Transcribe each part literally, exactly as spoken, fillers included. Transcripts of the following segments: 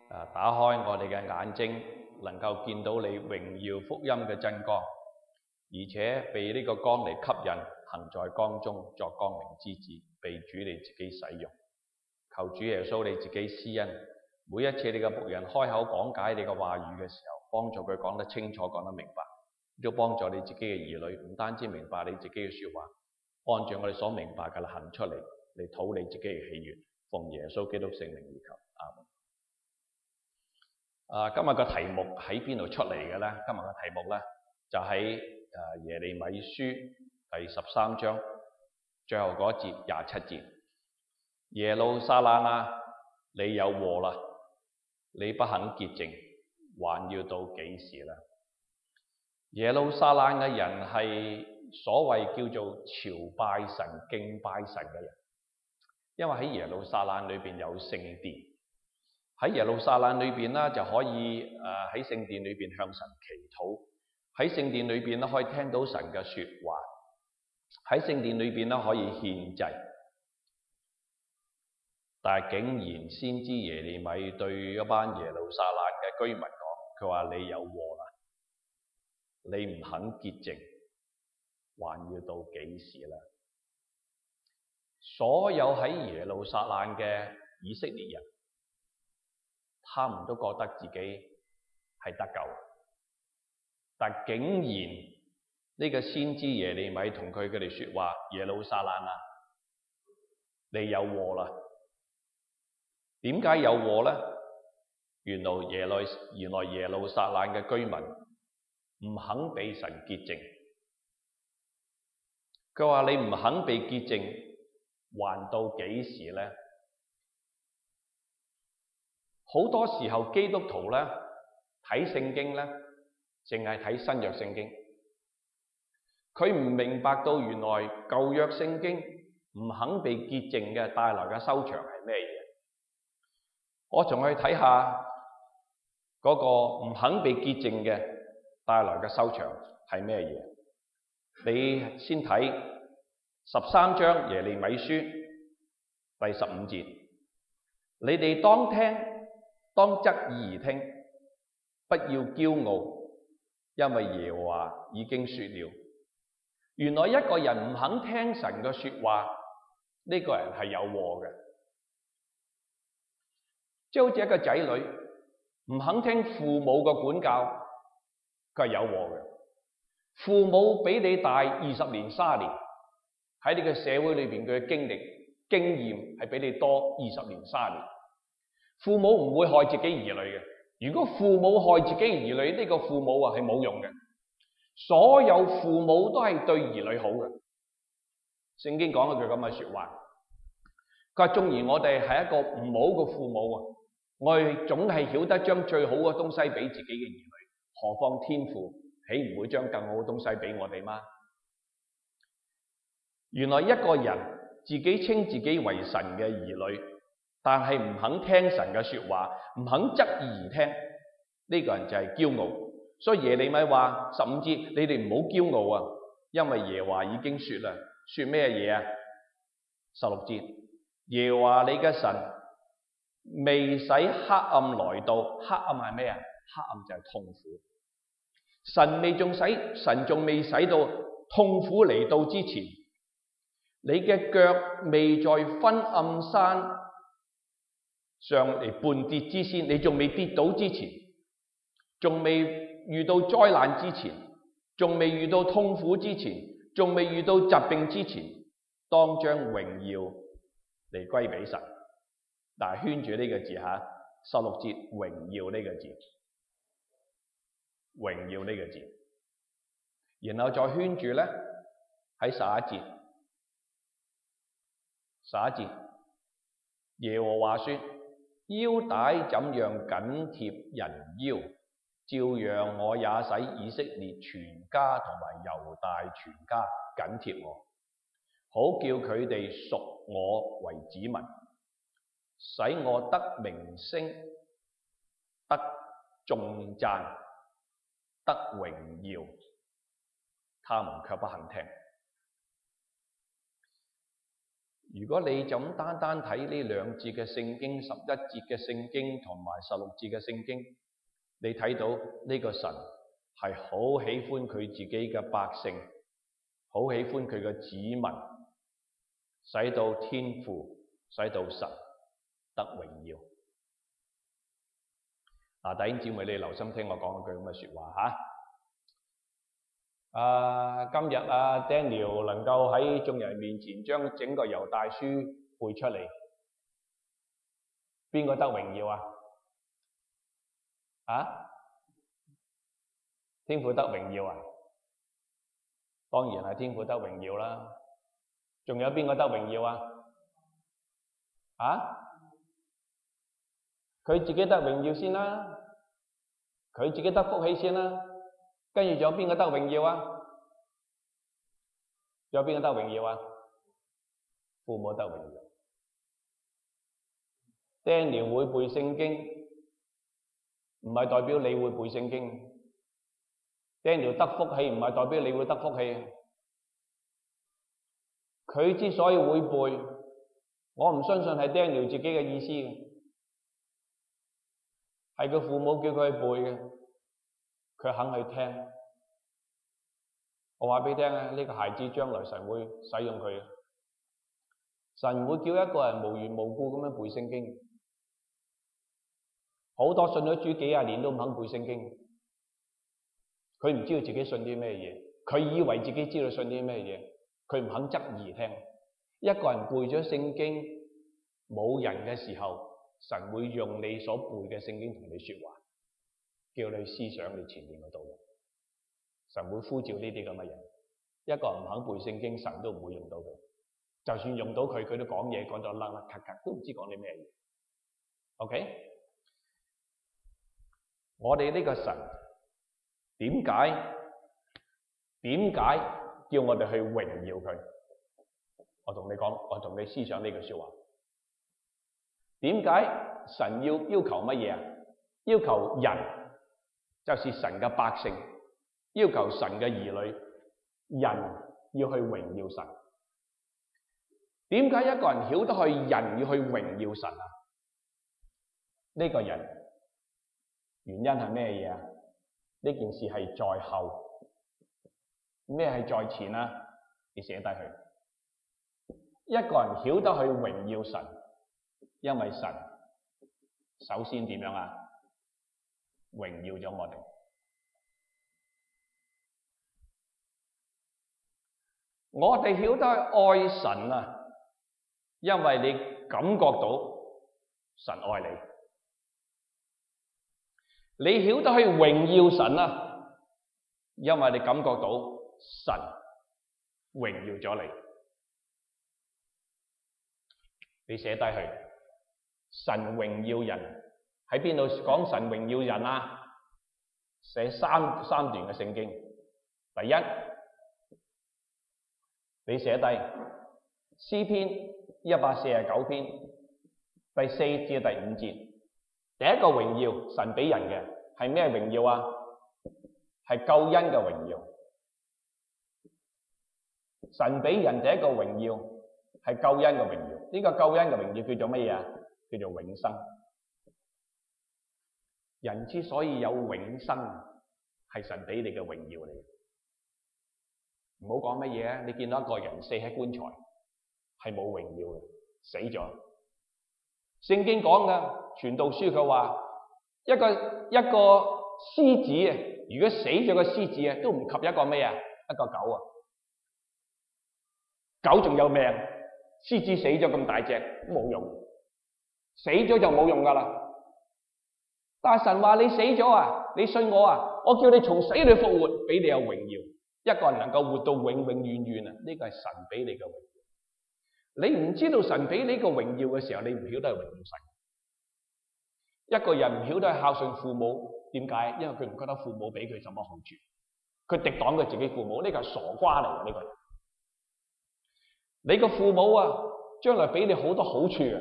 啊，打開我哋嘅眼睛，能夠見到你榮耀福音嘅真光，而且被呢個光嚟吸引，行在光中作光明之子，被主你自己使用。求主耶穌你自己施恩，每一次你嘅僕人開口講解你嘅話語嘅時候，幫助佢講得清楚，講得明白，亦都幫助你自己嘅兒女唔單止明白你自己嘅說話，按照我哋所明白嘅行出嚟，嚟討你自己嘅喜悅。奉耶穌基督聖名而求，阿門。啊，今日嘅題目喺邊度出嚟嘅咧？今日嘅題目咧就喺誒耶利米書第十三章最後嗰一節廿七節。耶路撒冷啊，你有禍啦！你不肯潔淨，還要到幾時呢？耶路撒冷嘅人係所謂叫做朝拜神、敬拜神嘅人，因為喺耶路撒冷裏邊有聖殿，喺耶路撒冷裏邊呢就可以誒喺聖殿裏邊向神祈禱，喺聖殿裏邊呢可以聽到神嘅說話，喺聖殿裏邊呢可以獻祭。但係竟然先知耶利米對一班耶路撒冷嘅居民講，佢話你有禍啦！你唔肯潔淨，還要到幾時呢？所有喺耶路撒冷嘅以色列人，他們都覺得自己係得救，但竟然呢個先知耶利米同佢佢哋說話，耶路撒冷啊，你有禍啦！點解有禍呢？原來耶路原來耶路撒冷嘅居民唔肯被神潔淨。佢話你唔肯被潔淨，還到幾時呢？好多時候基督徒咧睇聖經咧，淨係睇新約聖經，佢唔明白到原來舊約聖經唔肯被潔淨嘅帶來嘅收場係咩嘢？我仲去睇下嗰個唔肯被潔淨嘅帶來嘅收場係咩嘢？你先睇十三章耶利米書第十五節，你哋當聽，當側耳而聽，不要驕傲，因為耶和華已經說了。原來一個人唔肯聽神嘅說話，呢個人係有禍嘅。即係好似一個仔女唔肯聽父母嘅管教，佢係有禍嘅。父母比你大二十年、三十年，喺呢個社會裏邊佢嘅經歷、經驗係比你多二十年、三十年。父母唔會害自己兒女嘅。如果父母害自己兒女，呢個父母啊係冇用嘅。所有父母都係對兒女好嘅。聖經講一句咁嘅說話，佢話縱然我哋係一個唔好嘅父母啊，我哋總係曉得將最好嘅東西俾自己嘅兒女，何況天父豈唔會將更好嘅東西俾我哋嗎？原來一個人自己稱自己為神嘅兒女，但係唔肯聽神嘅說話，唔肯側耳而聽，呢個人就係驕傲。所以耶利米話十五節，你哋唔好驕傲啊，因為耶和華已經說啦，說咩嘢啊？十六節，耶和華你嘅神未使黑暗來到，黑暗係咩啊？黑暗就係痛苦。神未仲使神仲未使到痛苦嚟到之前，你嘅腳未在昏暗山上嚟絆跌之先，你仲未跌倒之前，仲未遇到災難之前，仲未遇到痛苦之前，仲未遇到疾病之前，當將榮耀嚟歸俾神。但係圈住呢個字吓，十六節榮耀呢個字，榮耀呢個字，然後再圈住咧喺十一節，十一節耶和華說，腰帶怎樣緊貼人腰，照樣我也使以色列全家同埋猶大全家緊貼我，好叫佢哋屬我為子民，使我得名聲，得頌讚，得榮耀，他們卻不肯聽。 如果你就咁單單睇呢兩節嘅聖經，十一節嘅聖經同埋十六節嘅聖經，你睇到呢個神係好喜歡佢自己嘅百姓，好喜歡佢嘅子民，使到天父，使到神得榮耀。嗱，弟兄姊妹，你留心聽我講一句咁嘅說話吓。啊，今日啊 Daniel 能夠喺眾人面前將整個猶大書背出嚟，邊個得榮耀啊？啊？天父得榮耀啊？當然係天父得榮耀啦。仲有邊個得榮耀啊？啊？佢自己得榮耀先啦，佢自己得福氣先啦。跟住仲有邊個得榮耀啊？仲有邊個得榮耀啊？父母得榮耀。Daniel 會背聖經，唔係代表你會背聖經。Daniel 得福氣，唔係代表你會得福氣。佢之所以會背，我唔相信係 Daniel 自己嘅意思嘅，係佢父母叫佢去背嘅。佢肯去聽，我話俾你聽啊！呢個孩子將來神會使用佢，神會叫一個人無緣無故咁樣背聖經。好多信咗主幾廿年都唔肯背聖經，佢唔知道自己信啲咩嘢，佢以為自己知道信啲咩嘢，佢唔肯側耳聽。一個人背咗聖經冇人嘅時候，神會用你所背嘅聖經同你說話，叫你思想你前面嘅道路。神會呼召呢啲咁嘅人。一個人唔肯背聖經，神都唔會用到佢。就算用到佢，佢都講嘢講咗甩甩咳咳，都唔知講啲咩嘢。OK？ 我哋呢個神點解點解叫我哋去榮耀佢？我同你講，我同你思想呢句說話。點解神要要求乜嘢啊？要求人，就是神嘅百姓，要求神嘅兒女，人要去榮耀神。點解一個人曉得去人要去榮耀神啊？呢個人原因係咩嘢啊？呢件事係在後，咩係在前啊？你寫低佢。一個人曉得去榮耀神，因為神首先點樣啊？榮耀咗我哋。我哋曉得愛神啊，因為你感覺到神愛你。你曉得去榮耀神啊，因為你感覺到神榮耀咗你。你寫低去，神榮耀人喺邊度講神榮耀人啊？寫三三段嘅聖經。第一，你寫低詩篇一百四十九篇第四至第五節。第一個榮耀神俾人嘅係咩榮耀啊？係救恩嘅榮耀。神俾人第一個榮耀係救恩嘅榮耀。呢個救恩嘅榮耀叫做乜嘢啊？叫做永生。人之所以有永生，係神俾你嘅榮耀嚟。唔好講乜嘢啊！你見到一個人死喺棺材，係冇榮耀嘅，死咗。聖經講嘅傳道書佢話，一個一個獅子啊，如果死咗個獅子啊，都唔及一個咩啊？一個狗啊。狗仲有命，獅子死咗咁大隻冇用，死咗就冇用噶啦。但係神話你死咗啊，你信我啊，我叫你從死裏復活，俾你有榮耀。一個人能夠活到永永遠遠啊，呢個係神俾你嘅榮耀。你唔知道神俾你個榮耀嘅時候，你唔曉得係榮耀神。一個人唔曉得係孝順父母，點解？因為佢唔覺得父母俾佢什麼好處，佢敵擋佢自己父母，呢個係傻瓜嚟嘅呢個人。你個父母啊，將來俾你好多好處啊，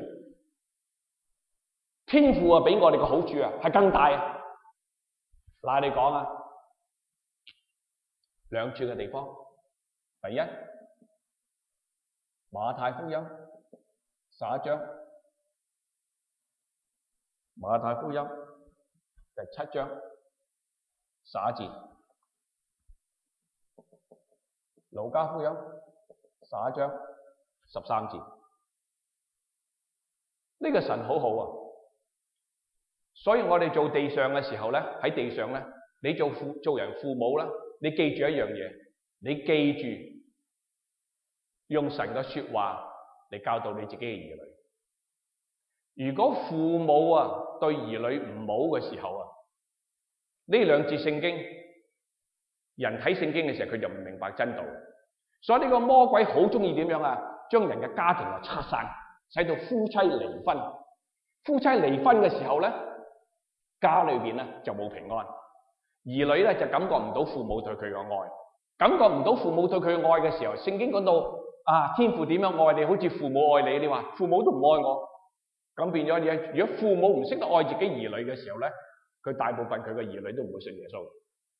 天父啊俾我哋嘅好處啊係更大啊。嗱，你講啊，兩處嘅地方，第一馬太福音十一章，馬太福音第七章十一節，路加福音十一章十三節。呢個神好好啊，所以我哋做地上嘅時候咧，喺地上咧，你做父做人父母啦，你記住一樣嘢，你記住用神嘅說話嚟教導你自己嘅兒女。如果父母啊對兒女唔好嘅時候啊，呢兩節聖經，人睇聖經嘅時候佢就唔明白真道，所以呢個魔鬼好中意點樣啊？將人嘅家庭啊拆散，使到夫妻離婚。夫妻離婚嘅時候咧，家裏邊咧就冇平安，兒女咧就感覺唔到父母對佢嘅愛，感覺唔到父母對佢嘅愛嘅時候，聖經講到啊，天父點樣愛你，好似父母愛你，你話父母都唔愛我，咁變咗你，如果父母唔識得愛自己兒女嘅時候咧，佢大部分佢嘅兒女都唔會信耶穌。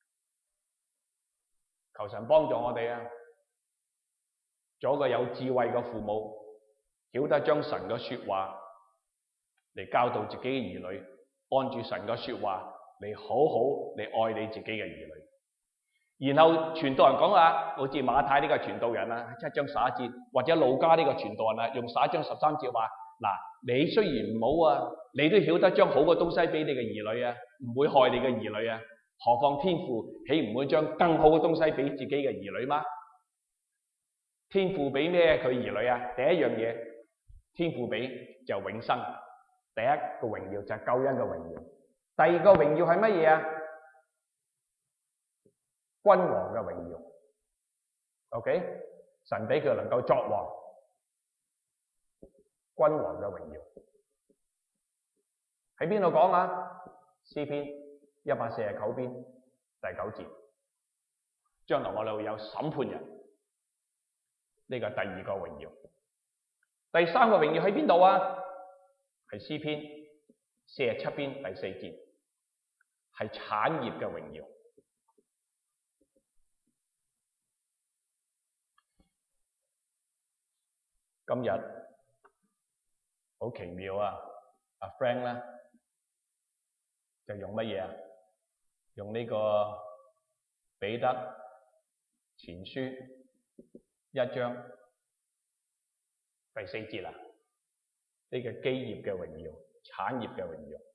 求神幫助我哋啊，做一個有智慧嘅父母，曉得將神嘅說話嚟教導自己嘅兒女，按住神嘅說話嚟好好嚟愛你自己嘅兒女。然後傳道人講啊，好似馬太呢個傳道人啊，七章十一節，或者路加呢個傳道人啊，用十一章十三節話，嗱，你雖然唔好啊，你都曉得將好嘅東西俾你嘅兒女啊，唔會害你嘅兒女啊，何況天父豈唔會將更好嘅東西俾自己嘅兒女嗎？天父俾咩佢兒女啊？第一樣嘢，天父俾就永生，第一個榮耀就係救恩嘅榮耀。第二個榮耀係乜嘢啊？君王嘅榮耀。OK， 神俾佢能夠作王，君王嘅榮耀喺邊度講啊？詩篇一百四十九篇第九節，將來我哋會有審判人，呢個第二個榮耀。第三個榮耀喺邊度啊？係詩篇四十七篇第四節，係產業嘅榮耀。今日好奇妙啊！阿 Frank 咧就用乜嘢啊？用呢個彼得前書一章第四節啊，呢個基業嘅榮耀、產業嘅榮耀，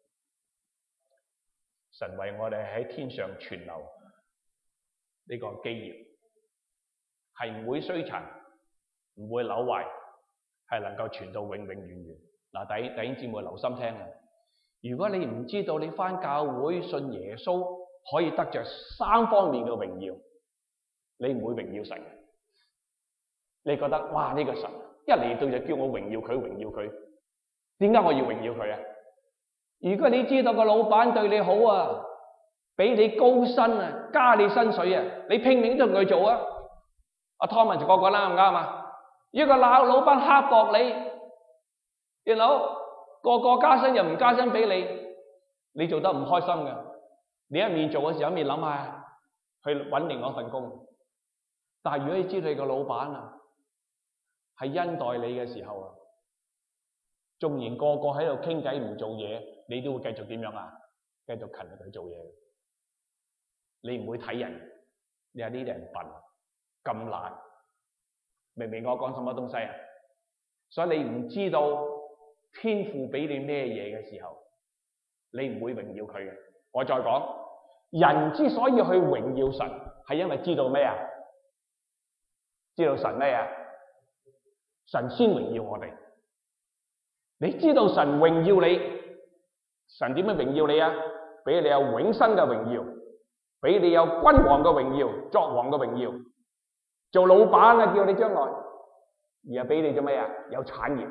神為我哋喺天上存留呢個基業，係唔會衰殘，唔會朽壞，係能夠傳到永永遠遠。嗱，弟弟兄姊妹留心聽啊！如果你唔知道你返教會信耶穌可以得着三方面嘅榮耀，你唔會榮耀神。你覺得哇，呢個神一嚟到就叫我榮耀佢，榮耀佢，點解我要榮耀佢啊？如果你知道個老闆對你好啊，俾你高薪啊，加你薪水啊，你拼命都同佢做啊！阿 Thomas 就個個啱唔啱啊？如果個老老闆刻薄你，然後個個加薪又唔加薪俾你，你做得唔開心嘅。你一面做嘅時候一面諗下去搵另外一份工。但係如果你知道你個老闆啊係恩待你嘅時候啊，縱然個個喺度傾偈唔做嘢，你都會繼續點樣啊？繼續勤力去做嘢。你唔會睇人，你話呢啲人笨咁懶，明唔明我講什麼東西啊？所以你唔知道天父俾你咩嘢嘅時候，你唔會榮耀佢嘅。我再講，人之所以去榮耀神，係因為知道咩啊？知道神咩啊？神先榮耀我哋。你知道神榮耀你，神點樣榮耀你啊？俾你有永生嘅榮耀，俾你有君王嘅榮耀，作王嘅榮耀。做老闆啊，叫你將來，而係俾你做咩啊？有產業。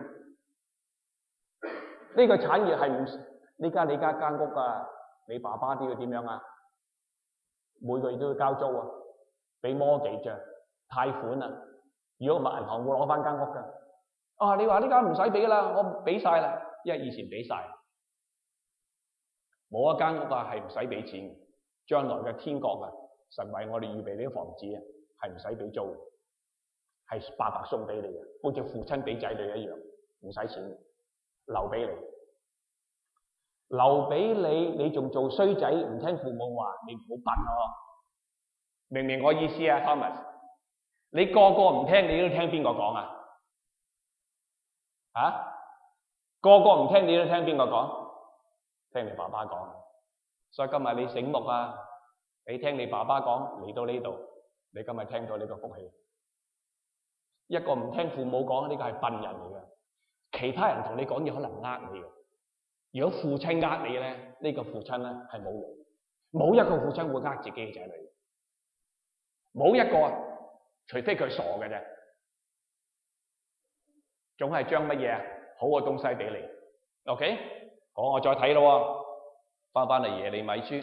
呢個產業係唔，呢家你家間屋啊，你爸爸啲要點樣啊？每個月都要交租啊，俾摩記賬貸款啊。如果唔係銀行會攞翻間屋噶。啊，你話呢間唔使俾啦，我俾晒啦，因為以前俾晒。冇一間屋啊係唔使俾錢，將來嘅天國啊，神為我哋預備呢啲房子啊，係唔使俾租，係白白送俾你嘅，好似父親俾仔女一樣。 唔使錢，留俾你，留俾你，你仲做衰仔，唔聽父母話，你唔好笨咯。明唔明我意思啊 ，Thomas？ 你個個唔聽，你都聽邊個講啊？啊？個個唔聽，你都聽邊個講？聽你爸爸講。所以今日你醒目啊！你聽你爸爸講，嚟到呢度，你今日聽到呢個福氣。一個唔聽父母講，呢個係笨人嚟嘅。其他人同你講嘢可能呃你嘅。如果父親呃你咧，呢個父親咧係冇用，冇一個父親會呃自己嘅仔女，冇一個，除非佢傻嘅啫，總係將乜嘢好嘅東西俾你。OK， 好，我再睇咯，翻翻嚟耶利米書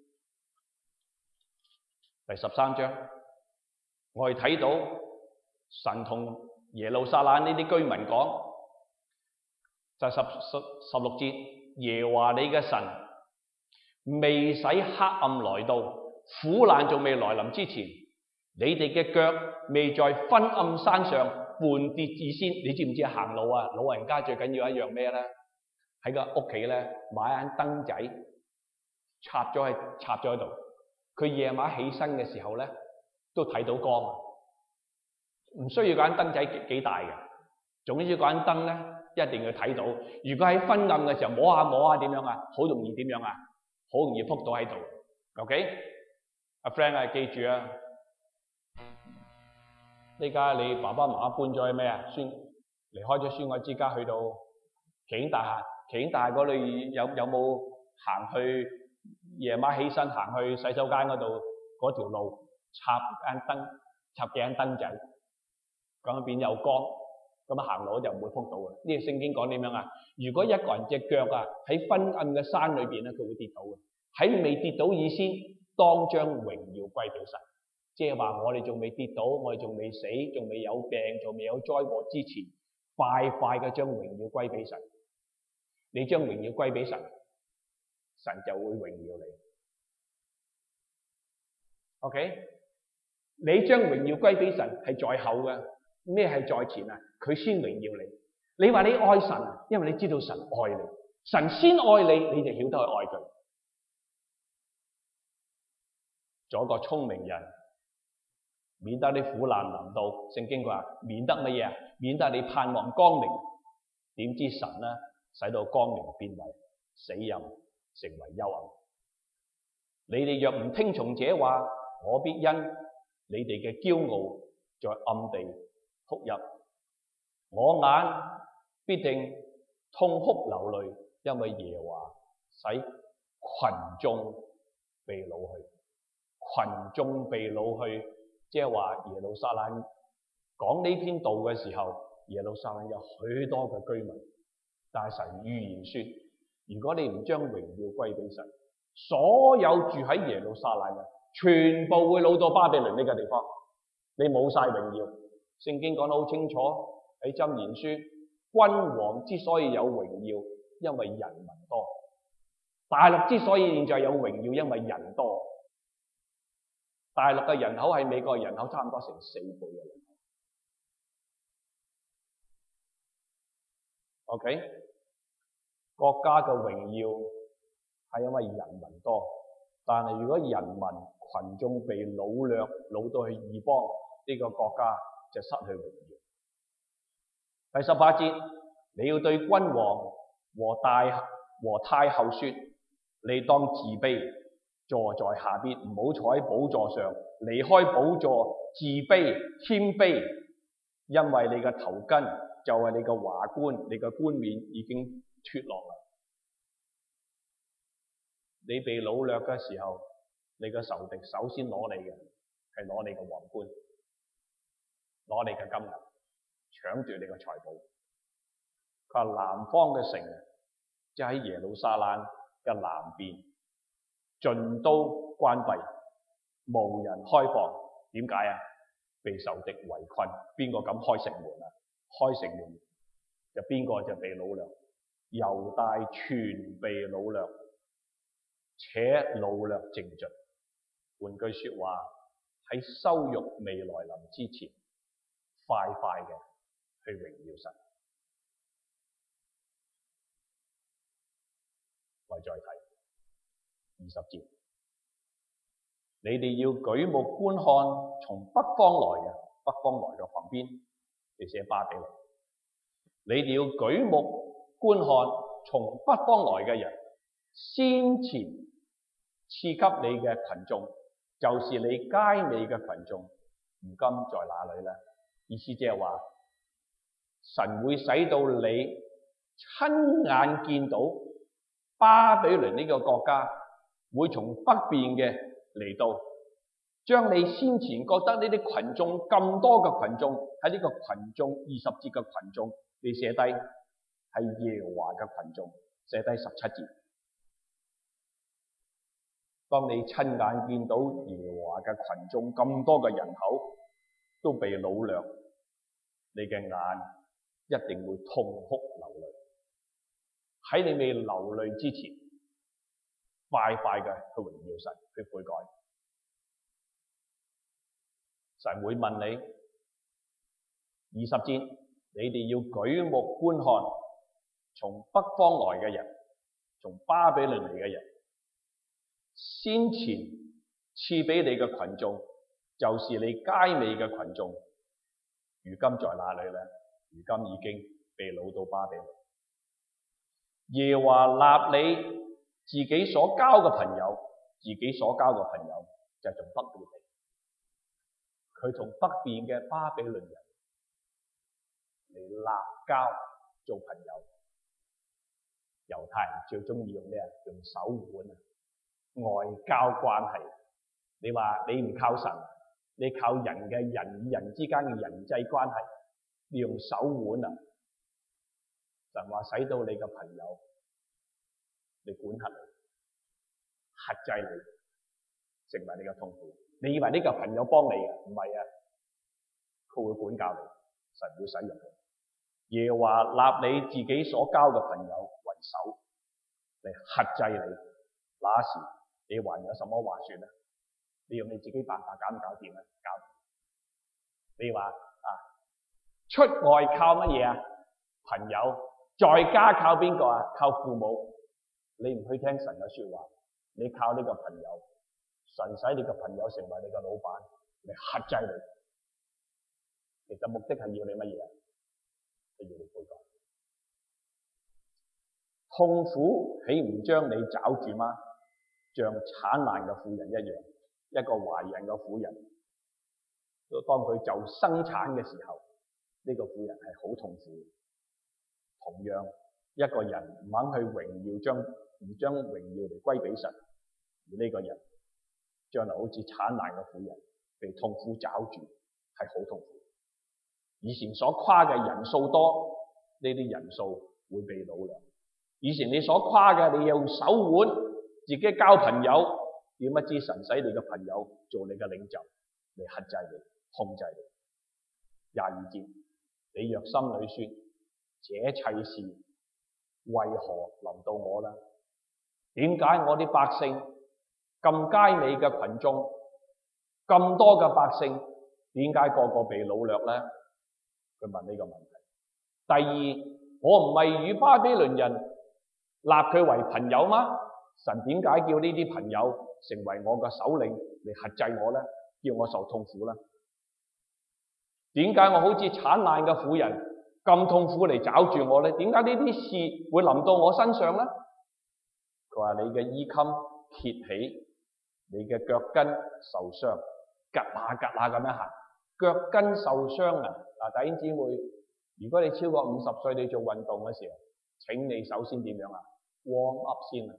第十三章，我哋睇到神同耶路撒冷呢啲居民講，就係十十十六節。耶和華你嘅神未使黑暗來到，苦難仲未來臨之前，你哋嘅腳未在昏暗山上絆跌以先。你知唔知行路啊？老人家最緊要一樣咩咧？喺個屋企咧買盞燈仔插咗喺插咗喺度，佢夜晚起身嘅時候咧都睇到光。唔需要嗰盞燈仔幾幾大嘅，總之嗰盞燈咧一定要睇到。如果喺昏暗嘅時候摸下摸下點樣啊？好容易點樣啊？好容易撲到喺度。OK， 阿 friend 啊，記住啊，呢家你爸爸媽媽搬咗去咩啊？孫離開咗孫愛之家，去到奇景大廈。奇景大廈嗰度有有冇行去夜晚起身行去洗手間嗰度嗰條路插間燈，插幾盞燈仔，咁變有光，咁行路就唔會撲到嘅。呢個聖經講點樣啊？如果一個人隻腳啊喺昏暗嘅山裏邊咧，佢會跌倒嘅。喺未跌倒以先，當將榮耀歸俾神。即係話我哋仲未跌倒，我哋仲未死，仲未有病，仲未有災禍之前，快快嘅將榮耀歸俾神。你將榮耀歸俾神，神就會榮耀你。OK， 你將榮耀歸俾神係在後嘅，咩係在前啊？佢先榮耀你。你話你愛神啊，因為你知道神愛你，神先愛你，你就曉得去愛佢。做一個聰明人，免得啲苦難臨到。聖經話免得乜嘢啊？免得你盼望光明，點知神呢使到光明變為死蔭，成為幽暗。你哋若唔聽從這話，我必因你哋嘅驕傲在暗地哭泣，我眼必定痛哭流淚，因為耶和華使群眾被擄去。群眾被擄去，即係話耶路撒冷講呢篇道嘅時候，耶路撒冷有許多嘅居民，但係神預言說，如果你唔將榮耀歸俾神，所有住喺耶路撒冷嘅全部會擄到巴比倫呢個地方，你冇晒榮耀。聖經講得好清楚喺箴言書，君王之所以有榮耀，因為人民多；大陸之所以現在有榮耀，因為人多。大陸嘅人口係美國人口差唔多成四倍嘅人口。OK， 國家嘅榮耀係因為人民多，但係如果人民群眾被擄掠，擄到去異邦，呢個國家就失去榮耀。第十八節，你要對君王和大和太后說，你當自卑。坐在下邊，唔好坐喺寶座上，離開寶座，自卑謙卑，因為你嘅頭巾就係你嘅華冠，你嘅冠冕已經脫落啦。你被擄掠嘅時候，你嘅仇敵首先攞你嘅係攞你嘅皇冠，攞你嘅金銀，搶奪你嘅財寶。佢話南方嘅城，即係喺耶路撒冷嘅南邊，盡都關閉，無人開放。點解啊？被仇敵圍困，邊個敢開城門啊？開城門就邊個就被擄掠。猶大全被擄掠，且擄掠淨盡。換句說話，喺羞辱未來臨之前，快快嘅去榮耀神。 我哋再睇二十節，你哋要舉目觀看從北方來嘅，北方來嘅旁邊，你寫巴比倫。你哋要舉目觀看從北方來嘅人，先前賜給你嘅群眾，就是你佳美嘅群眾，如今在哪裏呢？意思即係話，神會使到你親眼見到巴比倫呢個國家會從北邊嘅嚟到，將你先前覺得呢啲群眾咁多嘅群眾喺呢個群眾二十節嘅群眾，你寫低係耶和華嘅群眾，寫低十七節。當你親眼見到耶和華嘅群眾咁多嘅人口都被擄掠，你嘅眼一定會痛哭流淚。喺你未流淚之前，快快嘅去榮耀神，去悔改。神會問你，二十節，你哋要舉目觀看從北方來嘅人，從巴比倫嚟嘅人，先前賜俾你嘅群眾，就是你佳美嘅群眾，如今在哪裏呢？如今已經被擄到巴比倫。耶和華立你自己所交嘅朋友，自己所交嘅朋友就係從北邊嚟，佢同北邊嘅巴比倫人嚟立交做朋友。猶太人最中意用咩啊？用手腕啊，外交關係。你話你唔靠神，你靠人嘅人與人之間嘅人際關係，你用手腕啊。神話使到你嘅朋友，你管轄你，克制你，成為你嘅痛苦。你以為呢個朋友幫你嘅？唔係啊，佢會管教你，神會使用你。耶和華立你自己所交嘅朋友為首，嚟克制你。那時你還有什麼話說呢？你用你自己辦法搞唔搞掂啊？搞唔掂。你話啊，出外靠乜嘢啊？朋友。在家靠邊個啊？靠父母。你唔去聽神嘅說話，你靠呢個朋友，神使你個朋友成為你嘅老闆，嚟克制你。其實目的係要你乜嘢啊？係要你悔改。痛苦豈唔將你抓住嗎？像產難嘅婦人一樣，一個懷孕嘅婦人，當佢就生產嘅時候，呢個婦人係好痛苦。同樣，一個人唔肯去榮耀將唔將榮耀嚟歸俾神，而呢個人將來好似產難嘅婦人，被痛苦抓住，係好痛苦。以前所誇嘅人數多，呢啲人數會被擄掠。以前你所誇嘅，你用手腕自己交朋友，點不知神使你嘅朋友做你嘅領袖，嚟克制你、控制你。廿二節，你若心裏說，這一切事為何臨到我呢？點解我啲百姓咁佳美嘅群眾，咁多嘅百姓，點解個個被擄掠呢？佢問呢個問題。第二，我唔係與巴比倫人立佢為朋友嗎？神點解叫呢啲朋友成為我嘅首領嚟克制我呢？叫我受痛苦呢？點解我好似產難嘅婦人咁痛苦嚟找住我呢？點解呢啲事會臨到我身上呢？佢話你嘅衣襟揭起，你嘅腳跟受傷，趌下趌下咁樣行，腳跟受傷啊！嗱，弟兄姊妹，如果你超過五十歲，你做運動嘅時候，請你首先點樣啊 ？warm up 先啊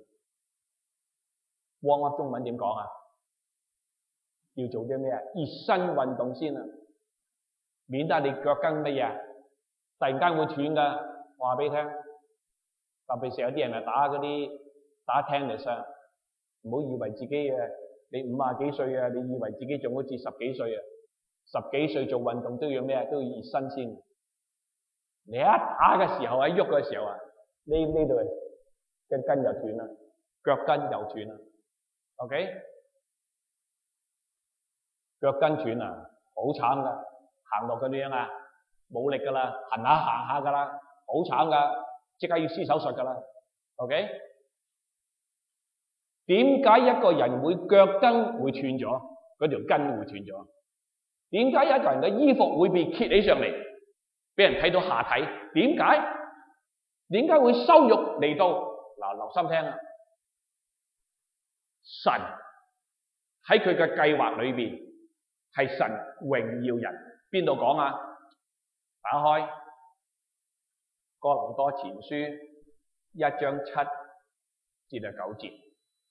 ！warm up 中文點講啊？要做啲咩啊？熱身運動先啊，免得你腳跟乜嘢？突然間會斷噶，我話俾你聽。特別是有啲人係打嗰啲打 tennis 啊，唔好以為自己嘅你五啊幾歲啊，你以為自己仲好似十幾歲啊，十幾歲做運動都要咩啊？都要熱身先。你一打嘅時候，喺喐嘅時候啊，呢呢度嘅筋就斷啦，腳跟又斷啦。OK， 腳跟斷啊，好慘噶，行落嗰啲樣啊，冇力噶啦，行下行下噶啦，好慘噶，即刻要施手術噶啦。OK， 點解一個人會腳跟會斷咗，嗰條筋會斷咗？點解一個人嘅衣服會被揭起上嚟，俾人睇到下體？點解？點解會羞辱嚟到？嗱，留心聽啊！神喺佢嘅計劃裏邊係神榮耀人。邊度講啊？打開哥林多前書一章七至到九節。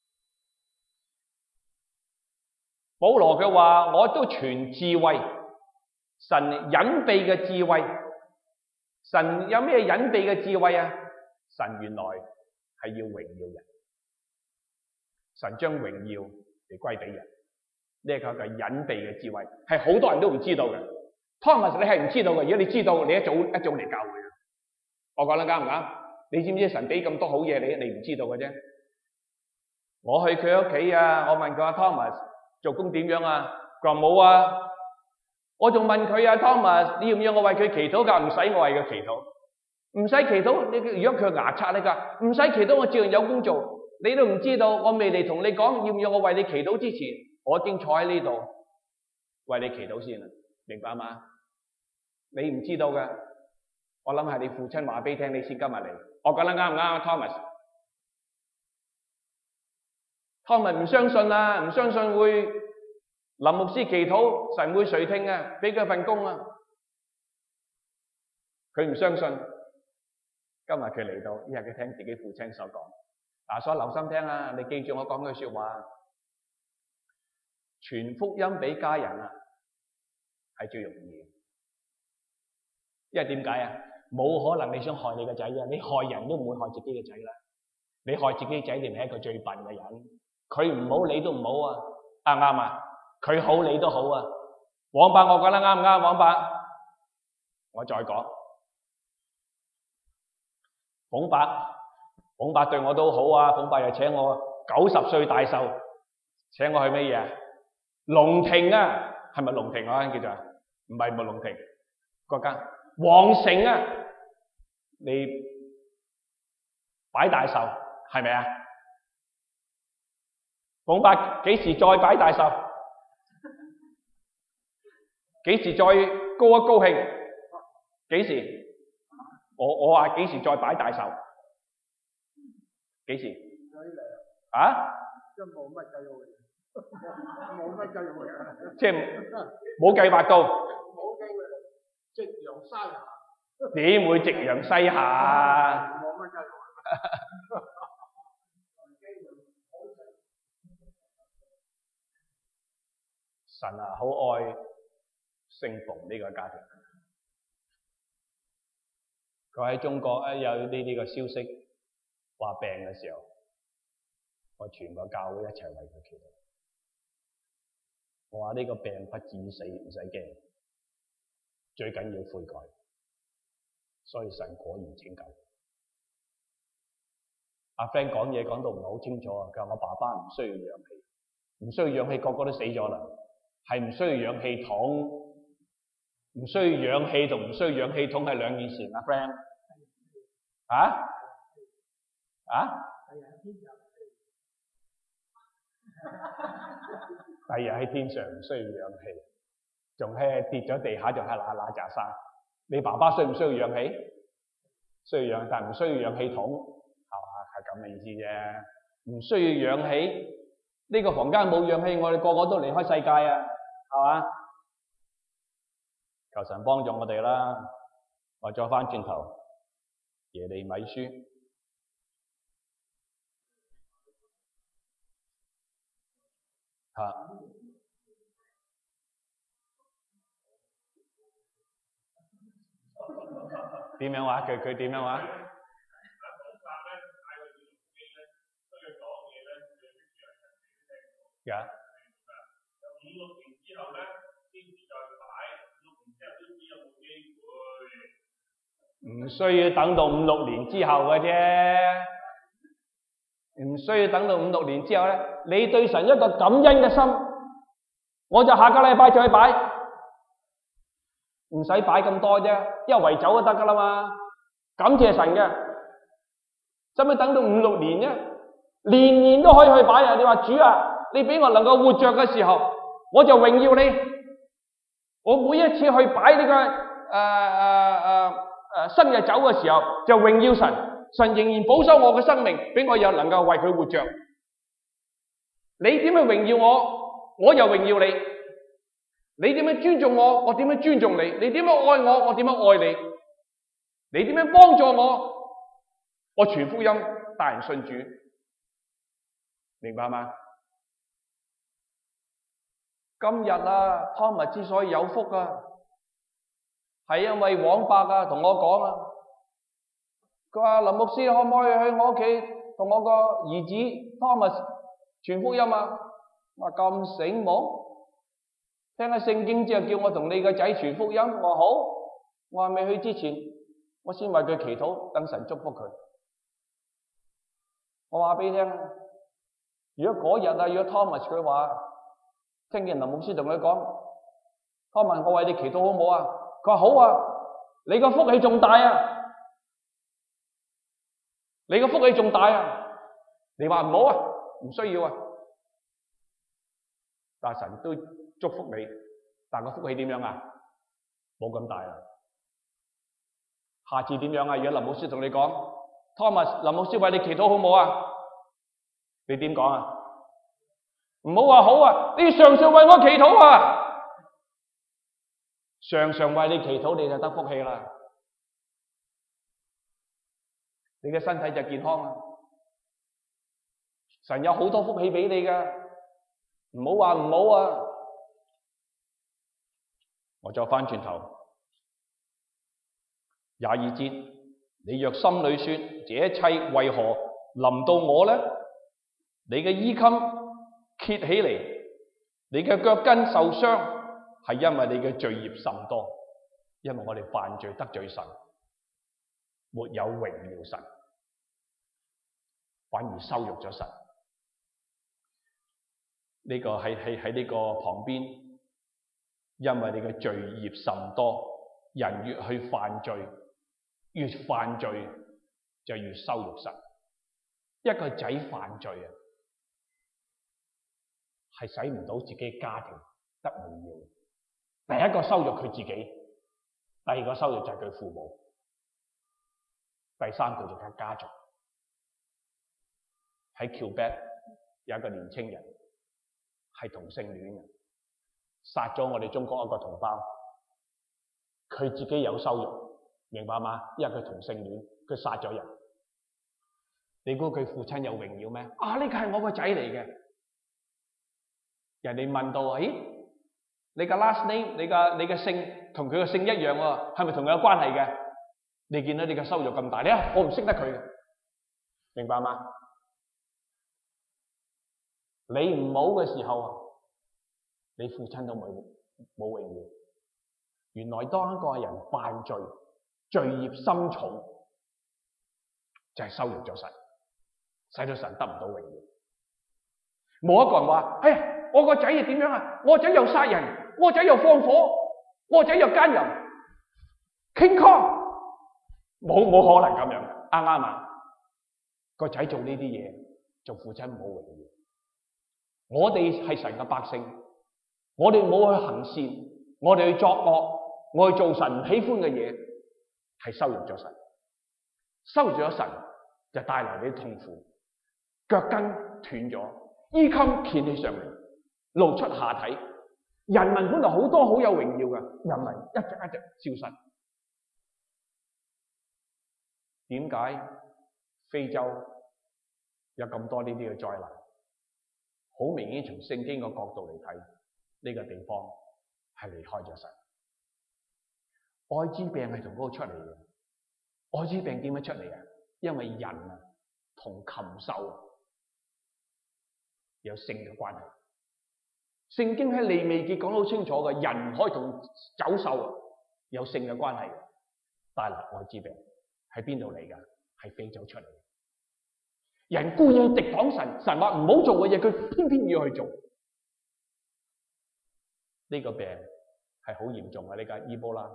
保羅嘅話，我都傳智慧，神隱秘嘅智慧。神有咩隱秘嘅智慧啊？神原來係要榮耀人，神將榮耀嚟歸俾人。呢個係隱秘嘅智慧，係好多人都唔知道嘅。Thomas， 你係唔知道嘅。如果你知道，你一早一早嚟教會。我講得啱唔啱？你知唔知神俾咁多好嘢你？你唔知道嘅啫。我去佢屋企啊，我問佢阿 Thomas 做工點樣啊？佢話冇啊。我仲問佢啊 Thomas， 你要唔要我為佢祈禱㗎？唔使我為佢祈禱，唔使祈禱。你如果佢牙刷你㗎，唔使祈禱，我照樣有工做。你都唔知道，我未嚟同你講要唔要我為你祈禱之前，我已經坐喺呢度為你祈禱先啦，明白嗎？你唔知道嘅，我諗係你父親話俾你聽，你先今日嚟。我講得啱唔啱 Thomas？Thomas 唔相信啊，唔相信會林牧師祈禱，神會垂聽啊，俾佢份工啊。佢唔相信，今日佢嚟到，因為佢聽自己父親所講。嗱，所以留心聽啊，你記住我講句說話，傳福音俾家人啊，係最容易嘅。因為點解啊？冇可能你想害你個仔啊！你害人都唔會害自己嘅仔啦。你害自己仔，你係一個最笨嘅人。佢唔好你都唔好啊，啱唔啱啊？佢好你都好啊。黃伯，我講得啱唔啱？黃伯，我再講。馮伯，馮伯對我都好啊。馮伯又請我九十歲大壽，請我去咩嘢？龍庭啊，係咪龍庭啊？叫做唔係冇龍庭，嗰間皇城啊，你擺大壽係咪啊？馮伯幾時再擺大壽？幾時再高一高興？幾時？我我話幾時再擺大壽？幾時？啊？即係冇乜計劃，冇乜計劃，即係冇計劃到。冇計劃，夕陽西下。點會夕陽西下？冇乜計劃。神啊，好愛聖馮呢個家庭。佢喺中國咧有呢啲個消息話病嘅時候，我全個教會一齊為佢祈禱。我話呢個病不至於死，唔使驚，最緊要悔改。所以神果然拯救。阿 friend 講嘢講到唔係好清楚啊！佢話我爸爸唔需要氧氣，唔需要氧氣，個個都死咗啦，係唔需要氧氣筒，唔需要氧氣同唔需要氧氣筒係兩件事。阿 friend， 啊啊，第日喺天上唔需要氧氣，仲係跌咗地下仲係嗱嗱喳生。你爸爸需唔需要氧氣？需要氧氣，但係唔需要氧氣筒，係嘛？係咁嘅意思啫。唔需要氧氣，呢個房間冇氧氣，我哋個個都離開世界啊，係嘛？求神幫助我哋啦。我再翻轉頭，耶利米書嚇。點樣話？佢佢點樣話？呀！五六年之後咧，先至再擺，六年之後都知有冇機會。唔需要等到五六年之後嘅啫，唔需要等到五六年之後咧，你對神一個感恩嘅心，我就下個禮拜就去擺。唔使擺咁多啫，一圍走就得噶啦嘛。感謝神嘅，使乜等到五六年啫？ 年年都可以去擺啊！你話主啊，你俾我能夠活着嘅時候，我就榮耀你。我每一次去擺呢、這個誒誒誒誒新嘅酒嘅時候，就榮耀神。神仍然保守我嘅生命，俾我又能夠為佢活着。你點樣榮耀我，我又榮耀你。你點樣尊重我，我點樣尊重你。你點樣愛我，我點樣愛你。你點樣幫助我，我傳福音帶人信主。明白嗎？今日啊，湯密之所以有福啊，係因為黃伯啊同我講啊，佢話林牧師可唔可以去我屋企同我個兒子湯密傳福音啊？我話咁醒目，聽下聖經之後叫我同你個仔傳福音，我話好。我話未去之前，我先為佢祈禱，等神祝福佢。我話俾你聽，如果嗰日啊，如果湯密佢話聽見林牧師同佢講，湯密我為你祈禱好唔好啊？佢話好啊，你個福氣仲大啊！你個福氣仲大啊！你話唔好啊，唔需要啊。但神都祝福你，但個福氣點樣啊？冇咁大啊。下次點樣啊？如果林牧師同你講 ，Thomas， 林牧師為你祈禱好唔好啊？你點講啊？唔好話好啊，你常常為我祈禱啊！常常為你祈禱，你就得福氣啦。你嘅身體就健康啦，神有好多福氣俾你噶，唔好話唔好啊！我再翻轉頭廿二節，你若心裏說這一切為何臨到我呢？你嘅衣襟揭起嚟，你嘅腳跟受傷，係因為你嘅罪孽甚多，因為我哋犯罪得罪神。沒有榮耀神，反而羞辱咗神。呢、這個係係喺呢個旁邊，因為你嘅罪孽甚多，人越去犯罪，越犯罪就越羞辱神。一個仔犯罪啊，係使唔到自己家庭得榮耀。第一個羞辱佢自己，第二個羞辱就係佢父母。第三個就係家族。喺橋北有一個年青人係同性戀嘅，殺咗我哋中國一個同胞，佢自己有羞辱，明白嗎？因為佢同性戀，佢殺咗人。你估佢父親有榮耀咩？啊，呢個係我個仔嚟嘅。人哋問到，咦，你個 last name， 你個你嘅姓同佢嘅姓一樣喎，係咪同佢有關係嘅？你見到你嘅收入咁大，你啊，我唔識得佢，明白嗎？你唔好嘅時候，你父親都冇冇榮耀。原來當一個人犯罪，罪孽深重，就係羞辱咗神，使到神得唔到榮耀。冇一個人話，哎呀，我個仔係點樣啊？我個仔又殺人，我個仔又放火，我個仔又奸淫 ，King Kong。冇冇可能咁樣，啱啱啊？個仔做呢啲嘢，做父親冇榮耀。我哋係神嘅百姓，我哋冇去行善，我哋去作惡，我去做神唔喜歡嘅嘢，係羞辱咗神。羞辱咗神就帶來你啲痛苦，腳跟斷咗，衣襟掀起上嚟，露出下體。人民本來好多好有榮耀嘅，人民一直一直消失。點解非洲有咁多呢啲嘅災難？好明顯從聖經嘅角度嚟睇，呢、這個地方係離開咗神。艾滋病係從嗰度出嚟嘅。艾滋病點樣出嚟啊？因為人啊同禽獸有性嘅關係。聖經喺利未記講得好清楚嘅，人可以同走獸有性嘅關係，帶來艾滋病。喺邊度嚟㗎？係非洲出嚟。人故意敵擋神，神話唔好做嘅嘢，佢偏偏要去做。呢、這個病係好嚴重嘅，呢個伊波拉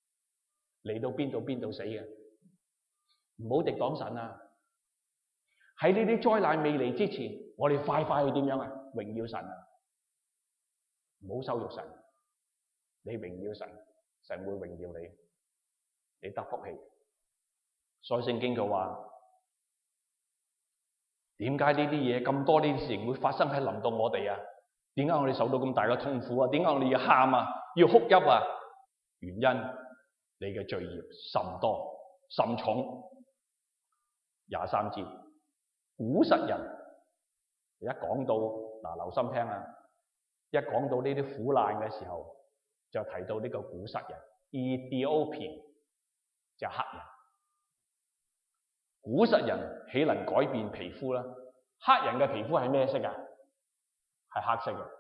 嚟到邊度邊度死嘅。唔好敵擋神啊！ 喺呢啲災難未嚟之前，我哋快快去點樣啊？榮耀神啊！唔好羞辱神，你榮耀神，神會榮耀你，你得福氣。所以聖經佢話，點解呢啲嘢咁多呢啲事情會發生喺臨到我哋啊？點解我哋受到咁大嘅痛苦啊？點解我哋要喊啊？要哭泣啊？原因你嘅罪孽甚多甚重。廿三節，古實人一講到嗱，留心聽啊！一講到呢啲苦難嘅時候，就提到呢個古實人 Ethiopian 就黑人。古實人豈能改變皮膚啦？黑人嘅皮膚係咩色啊？係黑色嘅。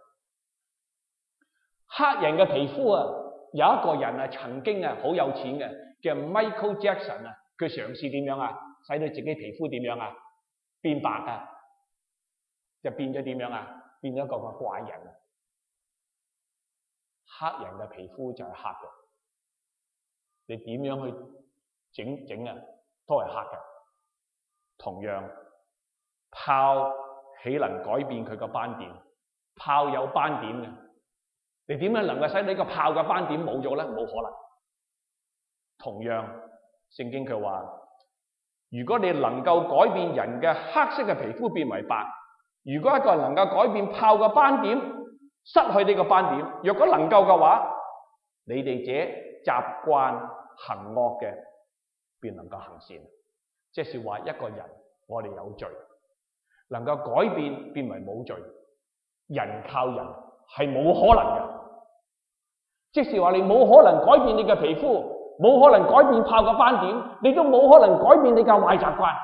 黑人嘅皮膚啊，有一個人啊，曾經啊好有錢嘅，叫 Michael Jackson 啊，佢嘗試點樣啊，使到自己皮膚點樣啊，變白啊，就變咗點樣啊，變咗一個個怪人啊。黑人嘅皮膚就係黑嘅，你點樣去整整啊，都係黑嘅。同樣，豹豈能改變佢個斑點？豹有斑點嘅，你點樣能夠使呢個豹嘅斑點冇咗咧？冇可能。同樣，聖經佢話，如果你能夠改變人嘅黑色嘅皮膚變為白，如果一個人能夠改變豹嘅斑點，失去呢個斑點，若果能夠嘅話，你哋這習慣行惡嘅，便能夠行善。即是話一個人，我哋有罪，能夠改變變為冇罪，人靠人係冇可能嘅。即是話你冇可能改變你嘅皮膚，冇可能改變豹嘅斑點，你都冇可能改變你嘅壞習慣。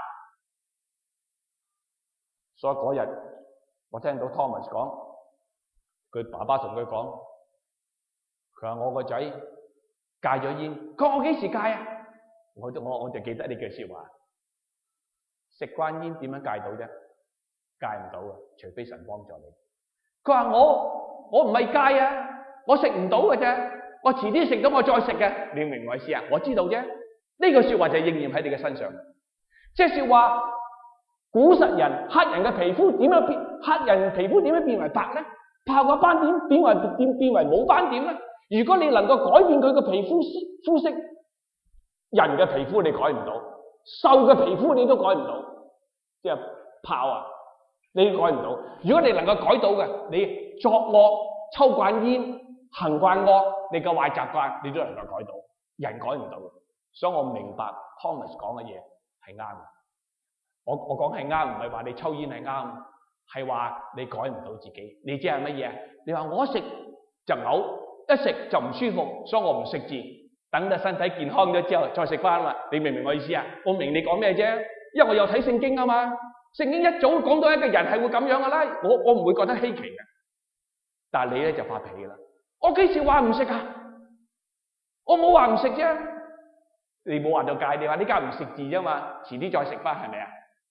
所以嗰日我聽到 Thomas 講，佢爸爸同佢講，佢話我個仔戒咗煙，佢話我幾時戒啊？我就我我就記得呢句說話。食慣煙點樣戒到啫？戒唔到啊！除非神幫助你。佢話我我唔係戒啊，我食唔到嘅啫，我遲啲食到我再食嘅。你明唔明我意思啊？我知道啫。呢句說話就應驗喺你嘅身上。即係說話，古實人黑人嘅皮膚點樣變？黑人皮膚點樣變為白咧？豹嘅斑點變為變變為冇斑點咧？如果你能夠改變佢嘅皮膚膚色，人嘅皮膚你改唔到，獸嘅皮膚你都改唔到。即係豹啊，你改唔到。如果你能夠改到嘅，你作惡、抽慣煙、行慣惡，你嘅壞習慣你都能夠改到。人改唔到，所以我明白 Thomas 講嘅嘢係啱嘅。我我講係啱，唔係話你抽煙係啱，係話你改唔到自己。你知係乜嘢？你話我食就嘔，一食就唔舒服，所以我唔食字，等到身體健康咗之後再食翻嘛。你明唔明我意思啊？我明你講咩啫？因為我有睇聖經啊嘛，聖經一早講到一個人係會咁樣噶啦，我我唔會覺得稀奇嘅。但係你咧就發脾氣啦，我幾時話唔食啊？我冇話唔食啫，你冇話到戒，你話呢家唔食字啫嘛，遲啲再食翻係咪啊？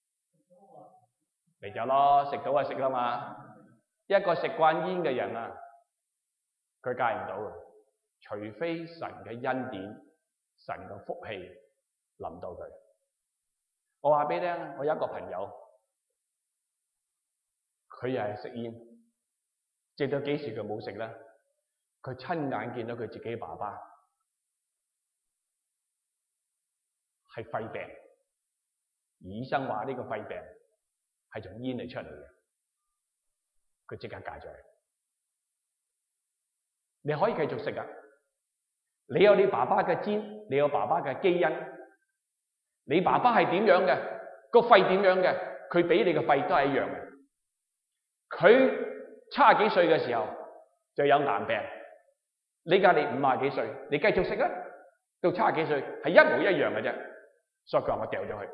咪就咯，食到就食啦嘛。一個食慣煙嘅人啊，佢戒唔到嘅，除非神嘅恩典、神嘅福氣臨到佢。我話俾你聽，我有一個朋友，佢又係食煙，直到幾時佢冇食咧？佢親眼見到佢自己爸爸係肺病，而醫生話呢個肺病係從煙嚟出嚟嘅，佢即刻戒咗佢。你可以繼續食啊！你有你爸爸嘅基，你有爸爸嘅基因。你爸爸係點樣嘅？個肺點樣嘅？佢比你個肺都係一樣嘅。佢七十幾歲嘅時候就有癌病，你隔你五十幾歲，你繼續食啊，到七十幾歲係一模一樣嘅啫。所以佢話我掉咗佢。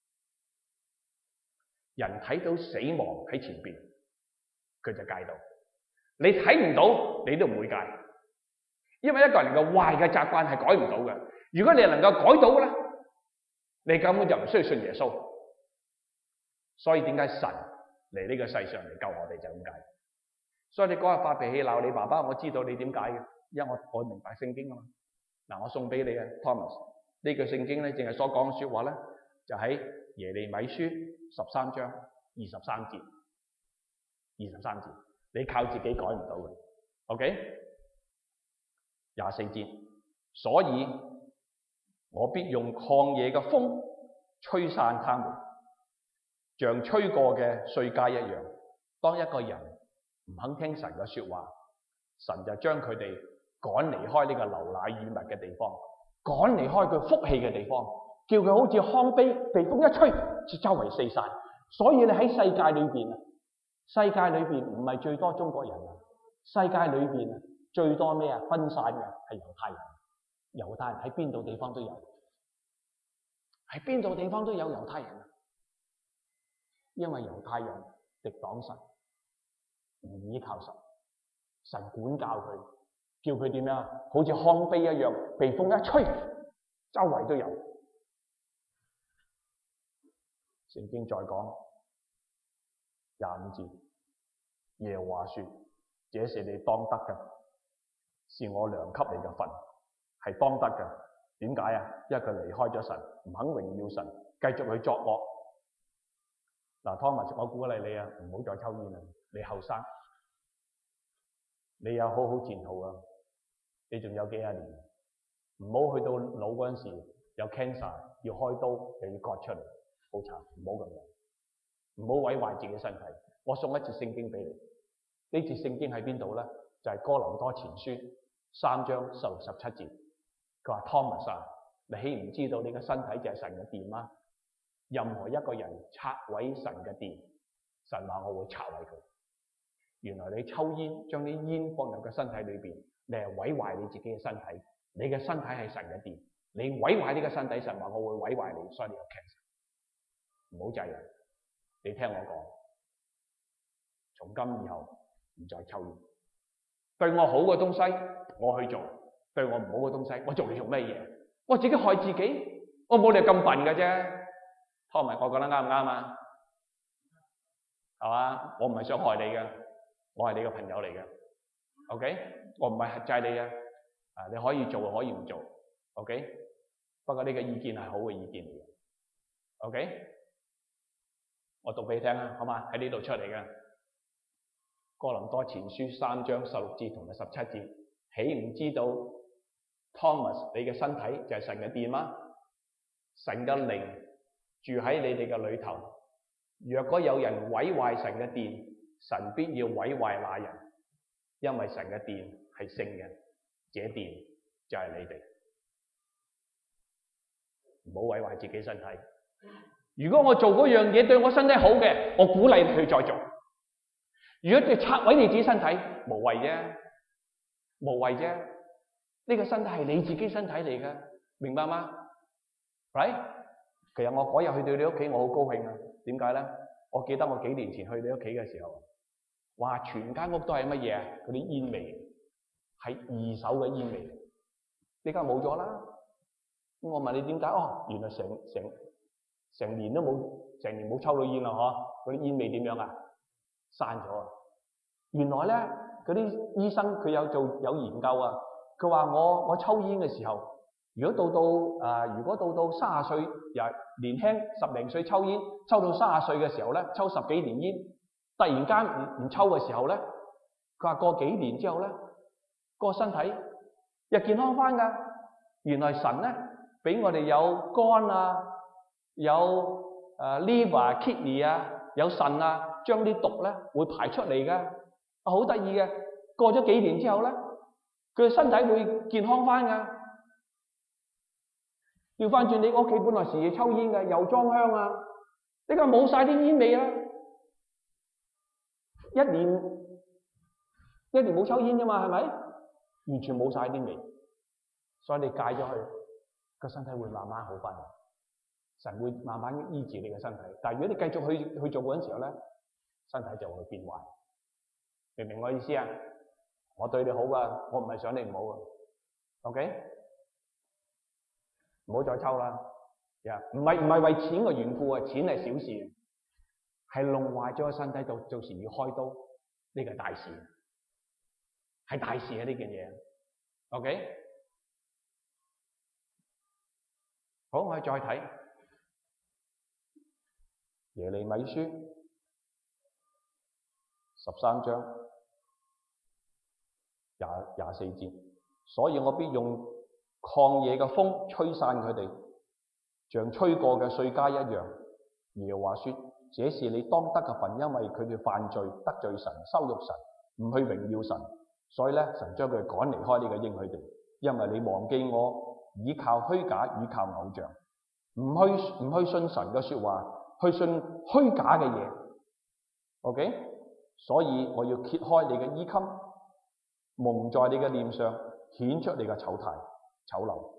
人睇到死亡喺前邊，佢就戒到。你睇唔到，你都唔會戒，因為一個人嘅壞嘅習慣係改唔到嘅。如果你能夠改到咧，你根本就唔需要信耶穌。所以點解神嚟呢個世上嚟救我哋就咁解。所以你嗰日發脾氣鬧你爸爸，我知道你點解嘅，因為我我明白聖經啊嘛。嗱，我送俾你啊 Thomas 呢句聖經咧，淨係所講嘅說話咧， 就喺耶利米書十三章二十三節，二十三節，你靠自己改唔到嘅。OK，廿四節，所以我必用曠野嘅風吹散他們，像吹過嘅碎秸一樣。當一個人唔肯聽神嘅說話，神就將佢哋趕離開呢個流奶與蜜嘅地方，趕離開佢福氣嘅地方，叫佢好似糠秕，被風一吹就周圍四散。所以你喺世界裏邊啊，世界裏邊唔係最多中國人啊，世界裏邊啊最多咩啊？分散嘅係猶太人。猶太人喺邊度地方都有，喺邊度地方都有猶太人啊，因為猶太人敵擋神，唔依靠神，神管教佢，叫佢點樣？好似糠秕一樣，被風一吹，周圍都有。聖經再講廿五節，耶和華說：這是你當得嘅，是我量給你嘅份，係當得嘅。點解啊？因為佢離開咗神，唔肯榮耀神，繼續去作惡。嗱，Thomas，我鼓勵你啊，唔好再抽煙啦，你後生，你有好好前途啊，你仲有幾廿年，唔好去到老嗰陣時有 cancer 要開刀又要割出嚟，好慘，唔好咁樣，唔好毀壞自己身體。我送一節聖經俾你，呢節聖經喺邊度咧？就係、是、哥林多前書三章十六十七節。佢話 Thomas 啊，你豈唔知道你嘅身體就係神嘅殿嗎？任何一個人拆毀神嘅殿，神話我會拆毀佢。原來你抽煙，將啲煙放入個身體裏邊，你係毀壞你自己嘅身體。你嘅身體係神嘅殿，你毀壞呢個身體，神話我會毀壞你，所以你有 cancer。唔好制人，你聽我講，從今以後唔再抽煙。對我好嘅東西我去做，對我唔好嘅東西我做嚟做咩嘢？我自己害自己，我冇你咁笨嘅啫。湯文，我講得啱唔啱啊？係嘛？我唔係想害你嘅，我係你嘅朋友嚟嘅。OK， 我唔係制你嘅。啊，你可以做可以唔做。OK， 不過呢個意見係好嘅意見嚟嘅。OK， 我讀俾你聽啊，好嘛？喺呢度出嚟嘅。哥林多前書三章十六節同埋十七節，豈唔知道 Thomas 你嘅身體就係神嘅殿嗎？神嘅靈住喺你哋嘅裏頭。若果有人毀壞神嘅殿，神必要毀壞那人，因為神嘅殿係聖嘅，這殿就係你哋。唔好毀壞自己身體。如果我做嗰樣嘢對我身體好嘅，我鼓勵你去再做。如果你拆毀你自己身體，無謂啫，無謂啫。呢個身體係你自己身體嚟嘅，明白嗎？right？ 其實我嗰日去到你屋企，我好高興啊。點解咧？我記得我幾年前去你屋企嘅時候，哇！全間屋都係乜嘢啊？嗰啲煙味，係二手嘅煙味。呢家冇咗啦。咁我問你點解？哦，原來成成成年都冇，成年冇抽到煙啦，嗬？嗰啲煙味點樣啊？散咗啊！原來咧，嗰啲醫生佢有做有研究啊。佢話我我抽煙嘅時候，如果到到誒、呃，如果到到卅歲又年輕十零歲抽煙，抽到卅歲嘅時候咧，抽十幾年煙，突然間唔唔抽嘅時候咧，佢話過幾年之後咧，個身體又健康翻噶。原來神咧俾我哋有肝啊，有誒、呃、liver、kidney 啊，有腎啊，將啲毒咧會排出嚟噶，啊好得意嘅。過咗幾年之後咧，佢嘅身體會健康翻噶。調翻轉，你屋企本來時時抽煙嘅，又裝香啊，呢個冇晒啲煙味啦。一年一年冇抽煙啫嘛，係咪？完全冇晒啲味，所以你戒咗佢，個身體會慢慢好翻。神會慢慢醫治你嘅身體。但係如果你繼續去去做嗰陣時候咧，身體就會變壞。明唔明我意思啊？我對你好噶，我唔係想你唔好啊。OK， 唔好再抽啦。呀，唔係唔係為錢嘅緣故啊，錢係小事，係弄壞咗個身體，到到時要開刀，呢個係大事，係大事啊呢件嘢。OK， 好，我哋再睇耶利米書十三章廿廿四節，所以我必用曠野嘅風吹散佢哋，像吹過嘅碎秸一樣。耶和華說：這是你當得嘅份，因為佢哋犯罪得罪神，羞辱神，唔去榮耀神，所以咧神將佢趕離開呢個應許地，因為你忘記我，倚靠虛假，倚靠偶像，唔去唔去信神嘅說話，去信虛假嘅嘢。OK， 所以我要揭開你嘅衣襟，蒙在你嘅臉上，顯出你嘅醜態醜陋。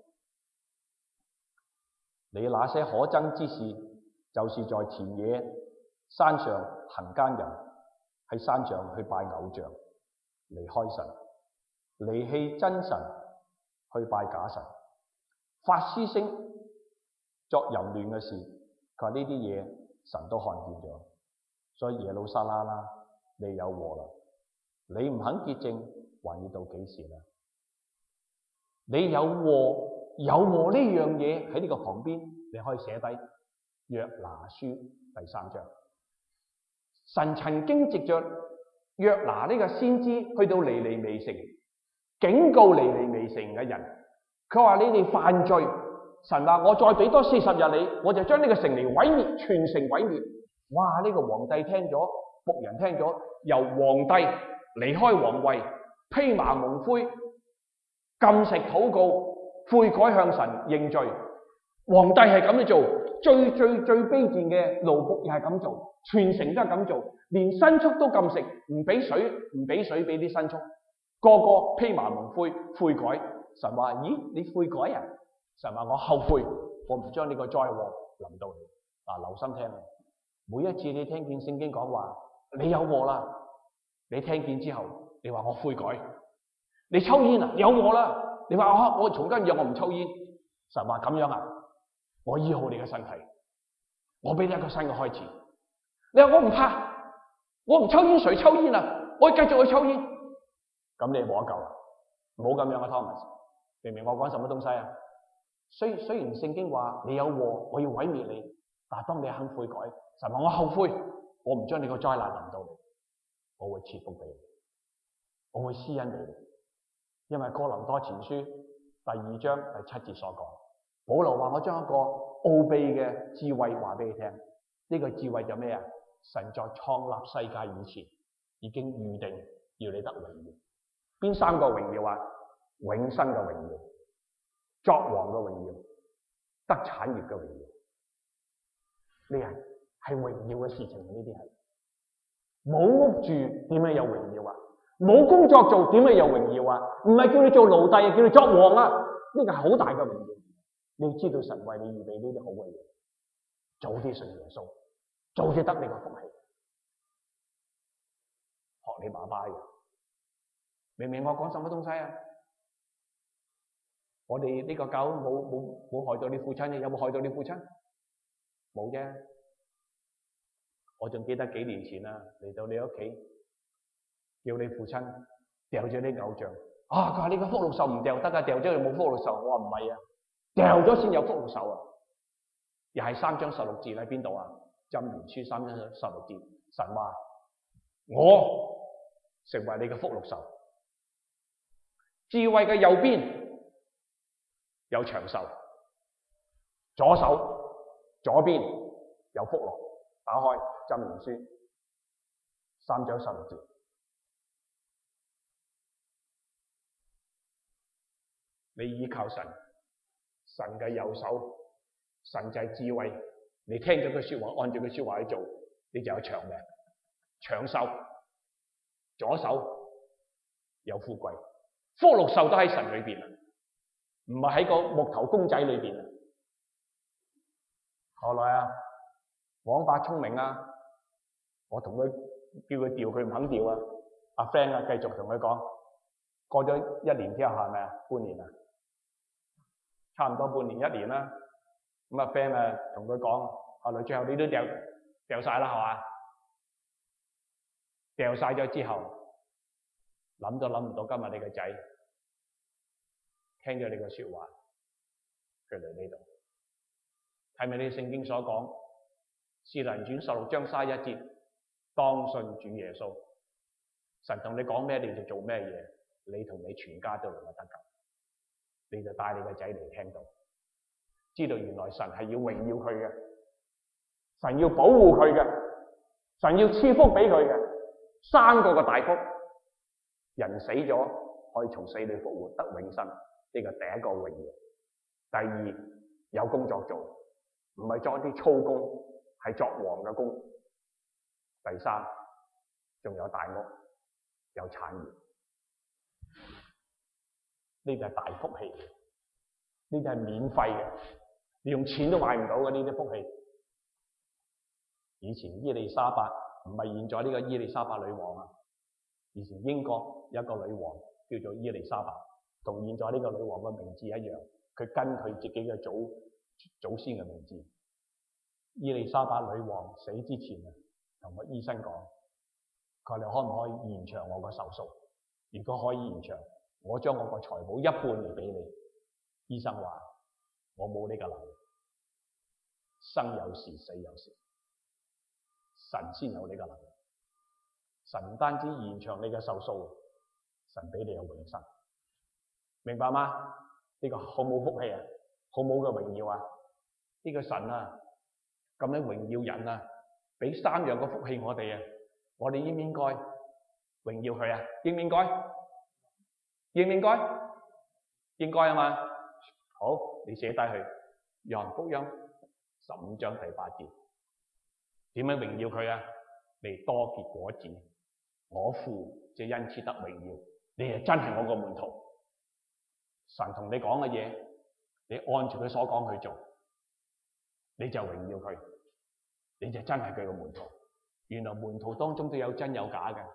你那些可憎之事，就是在田野山上行奸人，喺山上去拜偶像，離開神，離棄真神，去拜假神，發嘶聲作淫亂嘅事。佢話呢啲嘢神都看見咗，所以耶路撒冷啦，你有禍啦！你唔肯潔淨，還要到幾時啦？你有禍，有禍呢樣嘢喺呢個旁邊，你可以寫低約拿書第三章。神曾經藉着約拿呢個先知去到尼尼微城，警告尼尼微城嘅人，佢話你哋犯罪，神話我再俾多四十日你，我就將呢個城嚟毀滅，全城毀滅。哇！呢、這個皇帝聽咗，僕人聽咗，由皇帝離開皇位，披麻蒙灰，禁食禱告，悔改向神認罪。皇帝係咁樣做，最最最卑賤嘅奴僕又係咁做，全城都係咁做，連牲畜都禁食，唔俾水，唔俾水俾啲牲畜，個個披麻蒙灰悔改。神話：咦，你悔改啊？神話：我後悔，我唔將呢個災禍臨到你。嗱、啊，留心聽啊！每一次你聽見聖經講話，你有禍啦，你聽見之後，你話我悔改。你抽煙啊，有禍啦，你話啊，我從今以後我唔抽煙。神話：咁樣啊？我醫好你嘅身體，我俾你一個新嘅開始。你話我唔怕，我唔抽煙，誰抽煙啊？我繼續去抽煙，咁你冇得救啦！唔好咁樣啊 ，Thomas， 明唔明我講什麼東西啊？雖雖然聖經話你有禍，我要毀滅你，但係當你肯悔改，神話我後悔，我唔將你個災難臨到你，我會賜福俾你，我會施恩俾你，因為哥林多前書第二章第七節所講。保羅話：我將一個奧秘嘅智慧話俾你聽，呢個智慧就咩啊？神在創立世界以前已經預定要你得榮耀。邊三個榮耀啊？永生嘅榮耀、作王嘅榮耀、得產業嘅榮耀。呢係係榮耀嘅事情，呢啲係冇屋住點樣有榮耀啊？冇工作做點樣有榮耀啊？唔係叫你做奴隸，叫你作王啊！呢個係好大嘅榮耀。你要知道神為你預備呢啲好嘅嘢，早啲信耶穌，早啲得你個福氣。學你爸爸嘅，明唔明我講什麼東西啊？我哋呢個教冇冇冇害到你父親，有冇害到你父親？冇啫。我仲記得幾年前啊，嚟到你屋企，叫你父親掉咗啲偶像。啊，佢話你個福祿壽唔掉得噶，掉咗佢冇福祿壽。我話唔係啊。掉咗先有福祿壽啊！又係三章十六節喺邊度啊？箴言書三章十六節，神話我成為你嘅福祿壽，智慧嘅右邊有長壽，左手左邊有福祿。打開箴言書三章十六節，你依靠神。神嘅右手，神就係智慧。你聽咗佢說話，按照佢說話去做，你就有長命、長壽。左手有富貴，福祿壽都喺神裏邊啊，唔係喺個木頭公仔裏邊啊。後來啊，王伯聰明啊，我同佢叫佢調，佢唔肯調啊。阿 friend 啊，繼續同佢講，過咗一年之後係咪啊？半年啊？差唔多半年一年啦，咁啊 friend 啊同佢講，後來最後你都掉掉晒啦，係嘛？掉晒咗之後，諗都諗唔到今日你個仔聽咗你個說話，佢嚟呢度，係咪你聖經所講使徒行傳十六章三十一節，當信主耶穌。神同你講咩你就做咩嘢，你同你全家都能夠得救。你就帶你個仔嚟聽到，知道原來神係要榮耀佢嘅，神要保護佢嘅，神要賜福俾佢嘅。三個個大福，人死咗可以從死裏復活得永生，呢個第一個榮耀。第二，有工作做，唔係作啲粗工，係作王嘅工。第三，仲有大屋，有產業，呢個係大福氣，呢個係免費嘅，你用錢都買唔到嘅呢啲福氣。以前伊麗莎白唔係現在呢個伊麗莎白女王啊，以前英國有一個女王叫做伊麗莎白，同現在呢個女王嘅名字一樣，佢跟佢自己嘅祖祖先嘅名字。伊麗莎白女王死之前啊，同個醫生講，佢話你可唔可以延長我個壽數？如果可以延長，我將我個財寶一半嚟俾你。醫生話我冇呢個能力，生有時死有時，神先有呢個能力。神唔單止延長你嘅壽數，神俾你有永生，明白嗎？呢個好冇福氣啊，好冇嘅榮耀啊！呢個神啊咁樣榮耀人啊，俾三樣嘅福氣我哋啊，我哋應唔應該榮耀佢啊？應唔應該？應唔應該？應該啊嘛。好，你寫低去。約翰福音十五章第八節，點樣榮耀佢啊？你多結果子，我父就因此得榮耀。你係真係我個門徒。神同你講嘅嘢，你按住佢所講去做，你就榮耀佢，你就真係佢個門徒。原來門徒當中都有真有假嘅。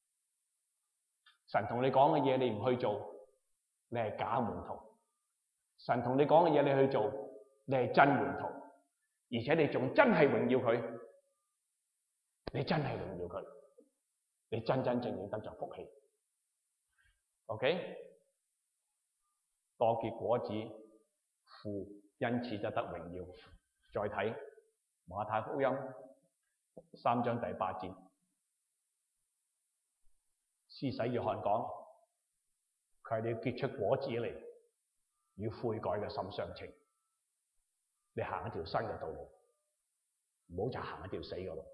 神同你講嘅嘢你唔去做，你係假門徒。神同你講嘅嘢你去做，你係真門徒，而且你仲真係榮耀佢，你真係榮耀佢，你真真正正得着福氣。OK， 多結果子，父因此就得榮耀。再睇馬太福音三章第八節，施洗約翰講，佢係你要結出果子嚟，與悔改嘅心相稱。你行一條新嘅道路，唔好就行一條死嘅路。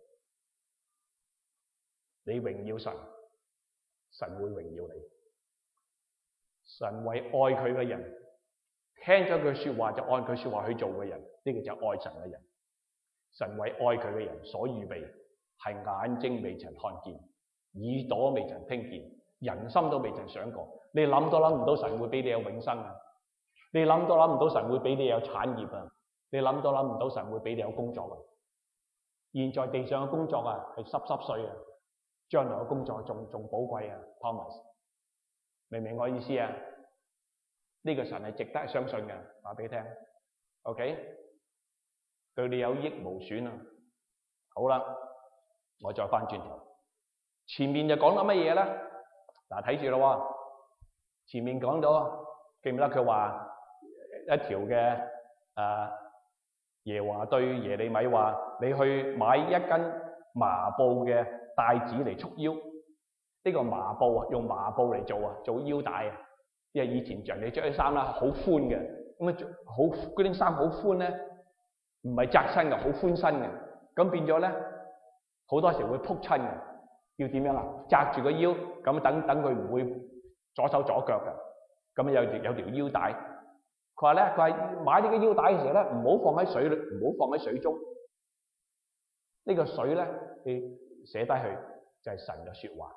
你榮耀神，神會榮耀你。神為愛佢嘅人，聽咗佢說話就按佢說話去做嘅人，呢個就係愛神嘅人。神為愛佢嘅人所預備，係眼睛未曾看見，耳朵未曾聽見，人心都未曾想過。你諗都諗唔到神會俾你有永生啊！你諗都諗唔到神會俾你有產業啊！你諗都諗唔到神會俾你有工作啊！現在地上嘅工作啊係濕濕碎啊，將來嘅工作仲仲寶貴啊 ，Thomas， 明唔明我意思啊？呢個神係值得相信嘅，話俾你聽 ，OK， 對你有益無損啊！好啦，我再翻轉頭，前面就講到乜嘢咧？嗱，睇住咯，前面講到記唔記得佢話一條嘅誒耶和華對耶利米話：你去買一根麻布嘅帶子嚟束腰。呢、這個麻布啊，用麻布嚟做啊，做腰帶啊。因為以前人哋着啲衫啦，好寬嘅，咁啊好嗰啲衫好寬咧，唔係窄身嘅，好寬身嘅。咁變咗咧，好多時會仆親嘅。要點樣啊？紮住個腰，咁等等佢唔會左手左腳嘅。咁有條有條腰帶。佢話咧，佢係買呢個腰帶嘅時候咧，唔好放喺水裏，唔好放喺水中。呢、這個水咧，你寫低去就係神嘅說話。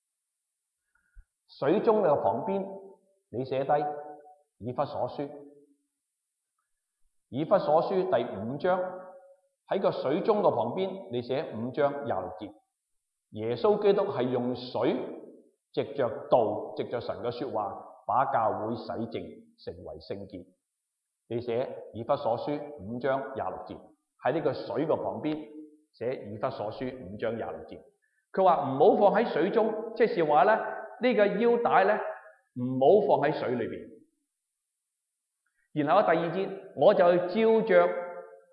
水中嘅旁邊，你寫低以弗所書。以弗所書第五章喺個水中嘅旁邊，你寫五章廿六節。耶穌基督係用水，藉着道，藉着神嘅說話，把教會洗淨，成為聖潔。你寫以弗所書五章廿六節，喺呢個水嘅旁邊寫以弗所書五章廿六節。佢話唔好放喺水中，即是話咧呢個腰帶咧唔好放喺水裏邊。然後第二節，我就照着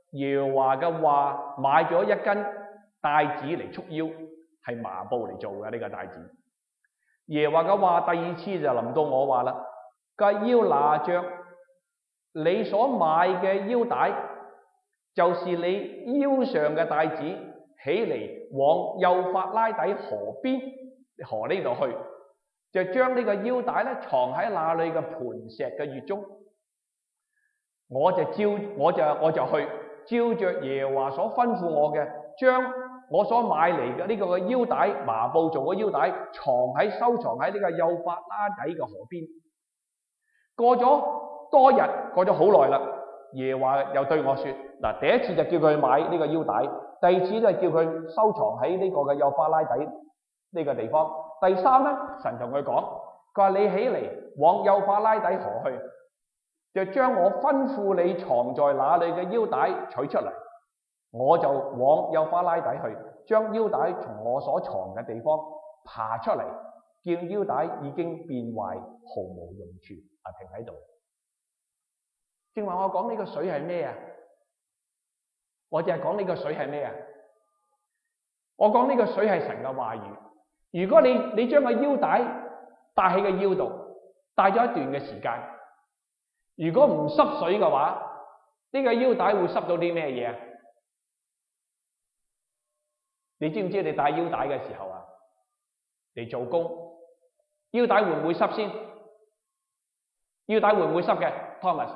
耶和華嘅話買咗一根帶子嚟束腰，係麻布嚟做嘅呢個帶子。耶和華嘅話第二次就臨到我話啦，佢話要拿着你所買嘅腰帶，就是你腰上嘅帶子，起嚟往幼發拉底河邊河呢度去，就將呢個腰帶咧藏喺那裏嘅磐石嘅穴中。我就照我就我就去照着耶和華所吩咐我嘅，將我所買嚟嘅呢個嘅腰帶麻布做嘅腰帶藏喺收藏喺呢個幼發拉底嘅河邊。過咗多日，過咗好耐啦，耶和華又對我說：嗱，第一次就叫佢買呢個腰帶，第二次就叫佢收藏喺呢個嘅幼發拉底呢個地方。第三咧，神同佢講，佢話你起嚟往幼發拉底河去，就將我吩咐你藏在那裏嘅腰帶取出嚟。我就往幼發拉底去，將腰帶從我所藏嘅地方爬出嚟，見腰帶已經變壞，毫無用處。啊，停喺度。正話我講呢個水係咩啊？我淨係講呢個水係咩啊？我講呢個水係神嘅話語。如果你你將個腰帶戴喺個腰度，戴咗一段嘅時間，如果唔濕水嘅話，呢個腰帶會濕到啲咩嘢啊？你知唔知你戴腰帶嘅時候啊，嚟做工，腰帶會唔會濕先？腰帶會唔會濕嘅 ，Thomas？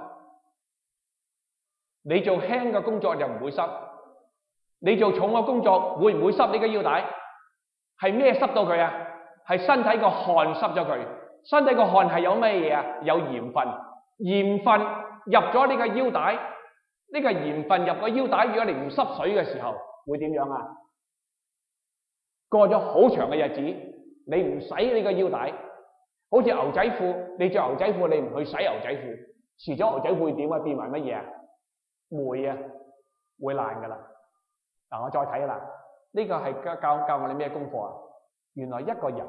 你做輕嘅工作就唔會濕，你做重嘅工作會唔會濕呢個腰帶？係咩濕到佢啊？係身體個汗濕咗佢。身體個汗係有咩嘢啊？有鹽分，鹽分入咗呢個腰帶，呢個鹽分入個腰帶，如果你唔濕水嘅時候，會點樣啊？過咗好長嘅日子，你唔洗呢個腰帶，好似牛仔褲，你着牛仔褲，你唔去洗牛仔褲，遲咗牛仔褲會點啊？變為乜嘢啊？霉啊，會爛噶啦。嗱，我再睇啦，呢個係教教教我哋咩功課啊？原來一個人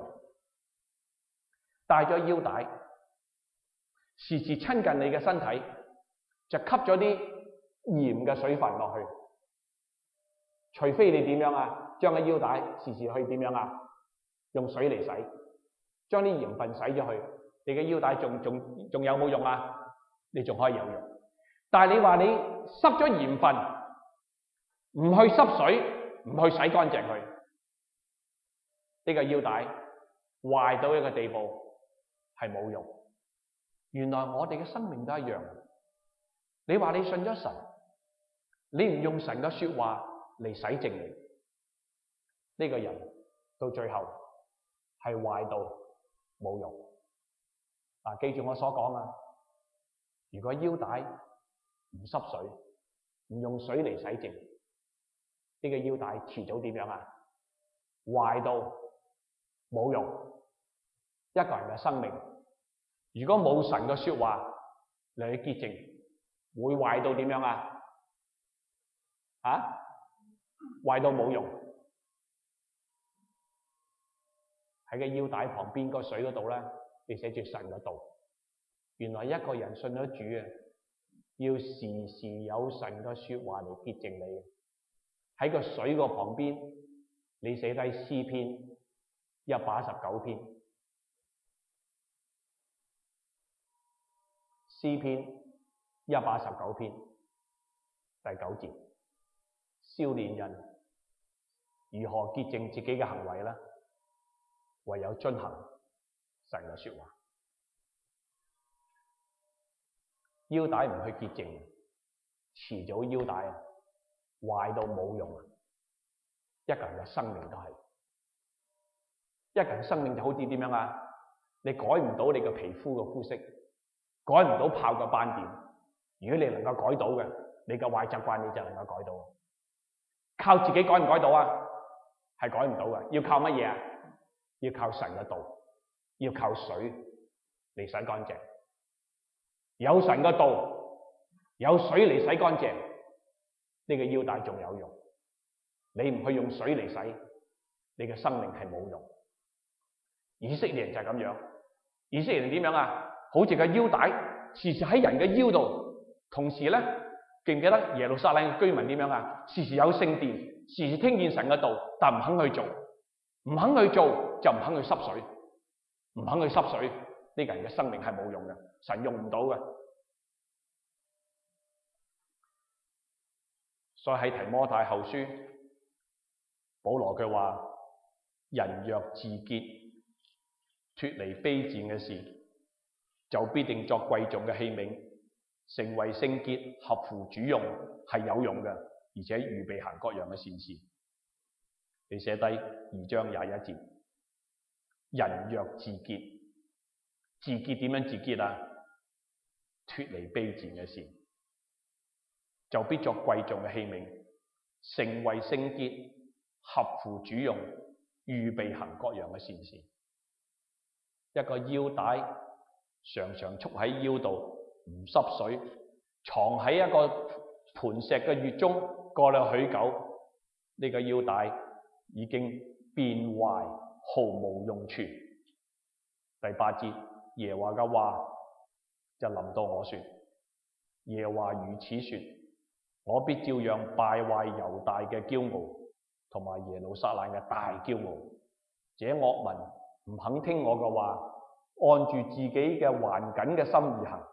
帶咗腰帶，時時親近你嘅身體，就吸咗啲鹽嘅水分落去。除非你點樣啊？將個腰帶時時去點樣啊？用水嚟洗，將啲鹽分洗咗去，你嘅腰帶仲仲仲有冇用啊？你仲可以有用。但係你話你濕咗鹽分，唔去濕水，唔去洗乾淨佢，呢個腰帶壞到一個地步係冇用。原來我哋嘅生命都一樣。你話你信咗神，你唔用神嘅說話嚟洗淨你，呢個人到最後係壞到冇用。嗱，記住我所講啊，如果腰帶唔濕水，唔用水嚟洗淨，呢個腰帶遲早點樣啊？壞到冇用。一個人嘅生命，如果冇神嘅說話嚟去潔淨，會壞到點樣啊？啊？壞到冇用。喺個腰帶旁邊個水嗰度咧，你寫住神嘅道。原來一個人信咗主啊，要時時有神嘅說話嚟潔淨你。喺個水個旁邊，你寫低詩篇一百一十九篇，詩篇一百一十九篇第九節，少年人如何潔淨自己嘅行為呢？唯有遵行神嘅說話。腰帶唔去潔淨，遲早腰帶啊壞到冇用啊！一個人嘅生命都係，一個人生命就好似點樣啊？你改唔到你嘅皮膚嘅膚色，改唔到泡嘅斑點。如果你能夠改到嘅，你嘅壞習慣你就能夠改到。靠自己改唔改到啊？係改唔到嘅，要靠乜嘢啊？要靠神嘅道，要靠水嚟洗乾淨。有神嘅道，有水嚟洗乾淨，呢個腰帶仲有用。你唔去用水嚟洗，你嘅生命係冇用。以色列人就係咁樣。以色列人點樣啊？好似個腰帶時時喺人嘅腰度，同時咧記唔記得耶路撒冷嘅居民點樣啊？時時有聖殿，時時聽見神嘅道，但唔肯去做，唔肯去做就唔肯去濕水，唔肯去濕水，呢個人嘅生命係冇用嘅，神用唔到嘅。所以喺提摩太後書，保羅佢話：人若自潔，脫離卑賤嘅事，就必定作貴重嘅器皿，成為聖潔，合乎主用，係有用嘅，而且預備行各樣嘅善事。你寫低二章廿一節，人若自潔，自潔點樣自潔啊？脫離卑賤嘅事，就必作貴重嘅器皿，成為聖潔，合乎主用，預備行各樣嘅善事。一個腰帶常常束喺腰度，唔濕水，藏喺一個磐石嘅穴中，過了許久，呢個腰帶已經變壞，毫無用處。第八節，耶和華嘅話就臨到我說：耶和華如此說，我必照樣敗壞猶大嘅驕傲，同埋耶路撒冷嘅大驕傲。這惡民唔肯聽我嘅話，按住自己嘅頑梗嘅心而行，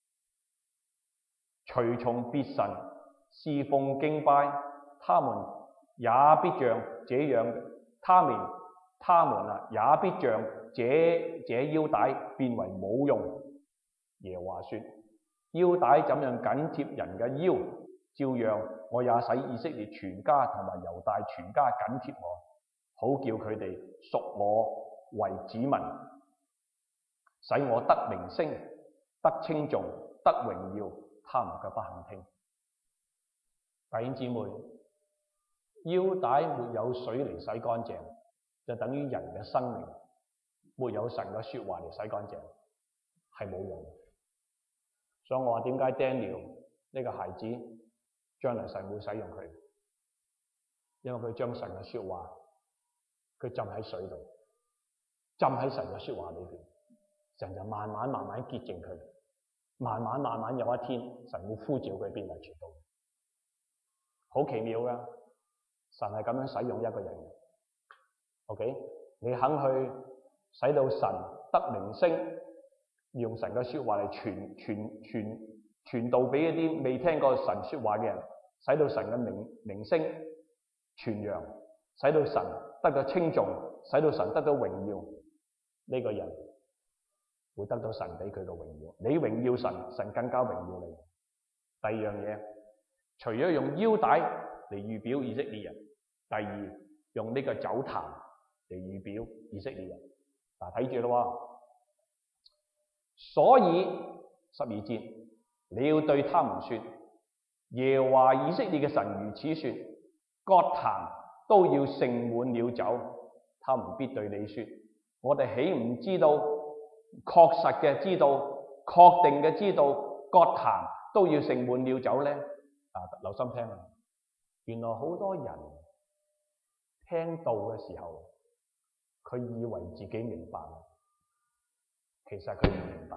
隨從別神侍奉敬拜，他們也必像這樣，他們他們啊也必像這這腰帶變為冇用。耶和華說：腰帶怎樣緊貼人嘅腰，照樣我也使以色列全家同埋猶大全家緊貼我，好叫佢哋屬我為子民，使我得名聲、得稱頌、得榮耀。他們卻不肯聽。弟兄姊妹，腰帶沒有水嚟洗乾淨，就等於人嘅生命沒有神嘅說話嚟洗乾淨，係冇用。所以我話點解 Daniel 呢個孩子將來神會使用佢，因為佢將神嘅說話佢浸喺水度，浸喺神嘅說話裏邊，神就慢慢慢慢潔淨佢。慢慢慢慢有一天，神會呼召佢變為傳道，好奇妙噶！神係咁樣使用一個人。OK， 你肯去使到神得名聲，用神嘅說話嚟傳傳傳傳道俾一啲未聽過神說話嘅人，使到神嘅名名聲傳揚，使到神得到稱頌，使到神得到榮耀，呢、這個人會得到神俾佢嘅榮耀。你榮耀神，神更加榮耀你。第二樣嘢，除咗用腰帶嚟預表以色列人，第二用呢個酒壇嚟預表以色列人。嗱，睇住咯。所以十二節，你要對他們說：耶和華以色列嘅神如此說，各壇都要盛滿了酒。他們必對你說：我哋豈唔知道？確實嘅知道，確定嘅知道，各壇都要盛滿了酒呢？啊，留心聽啊！原來好多人聽道嘅時候，佢以為自己明白，其實佢唔明白。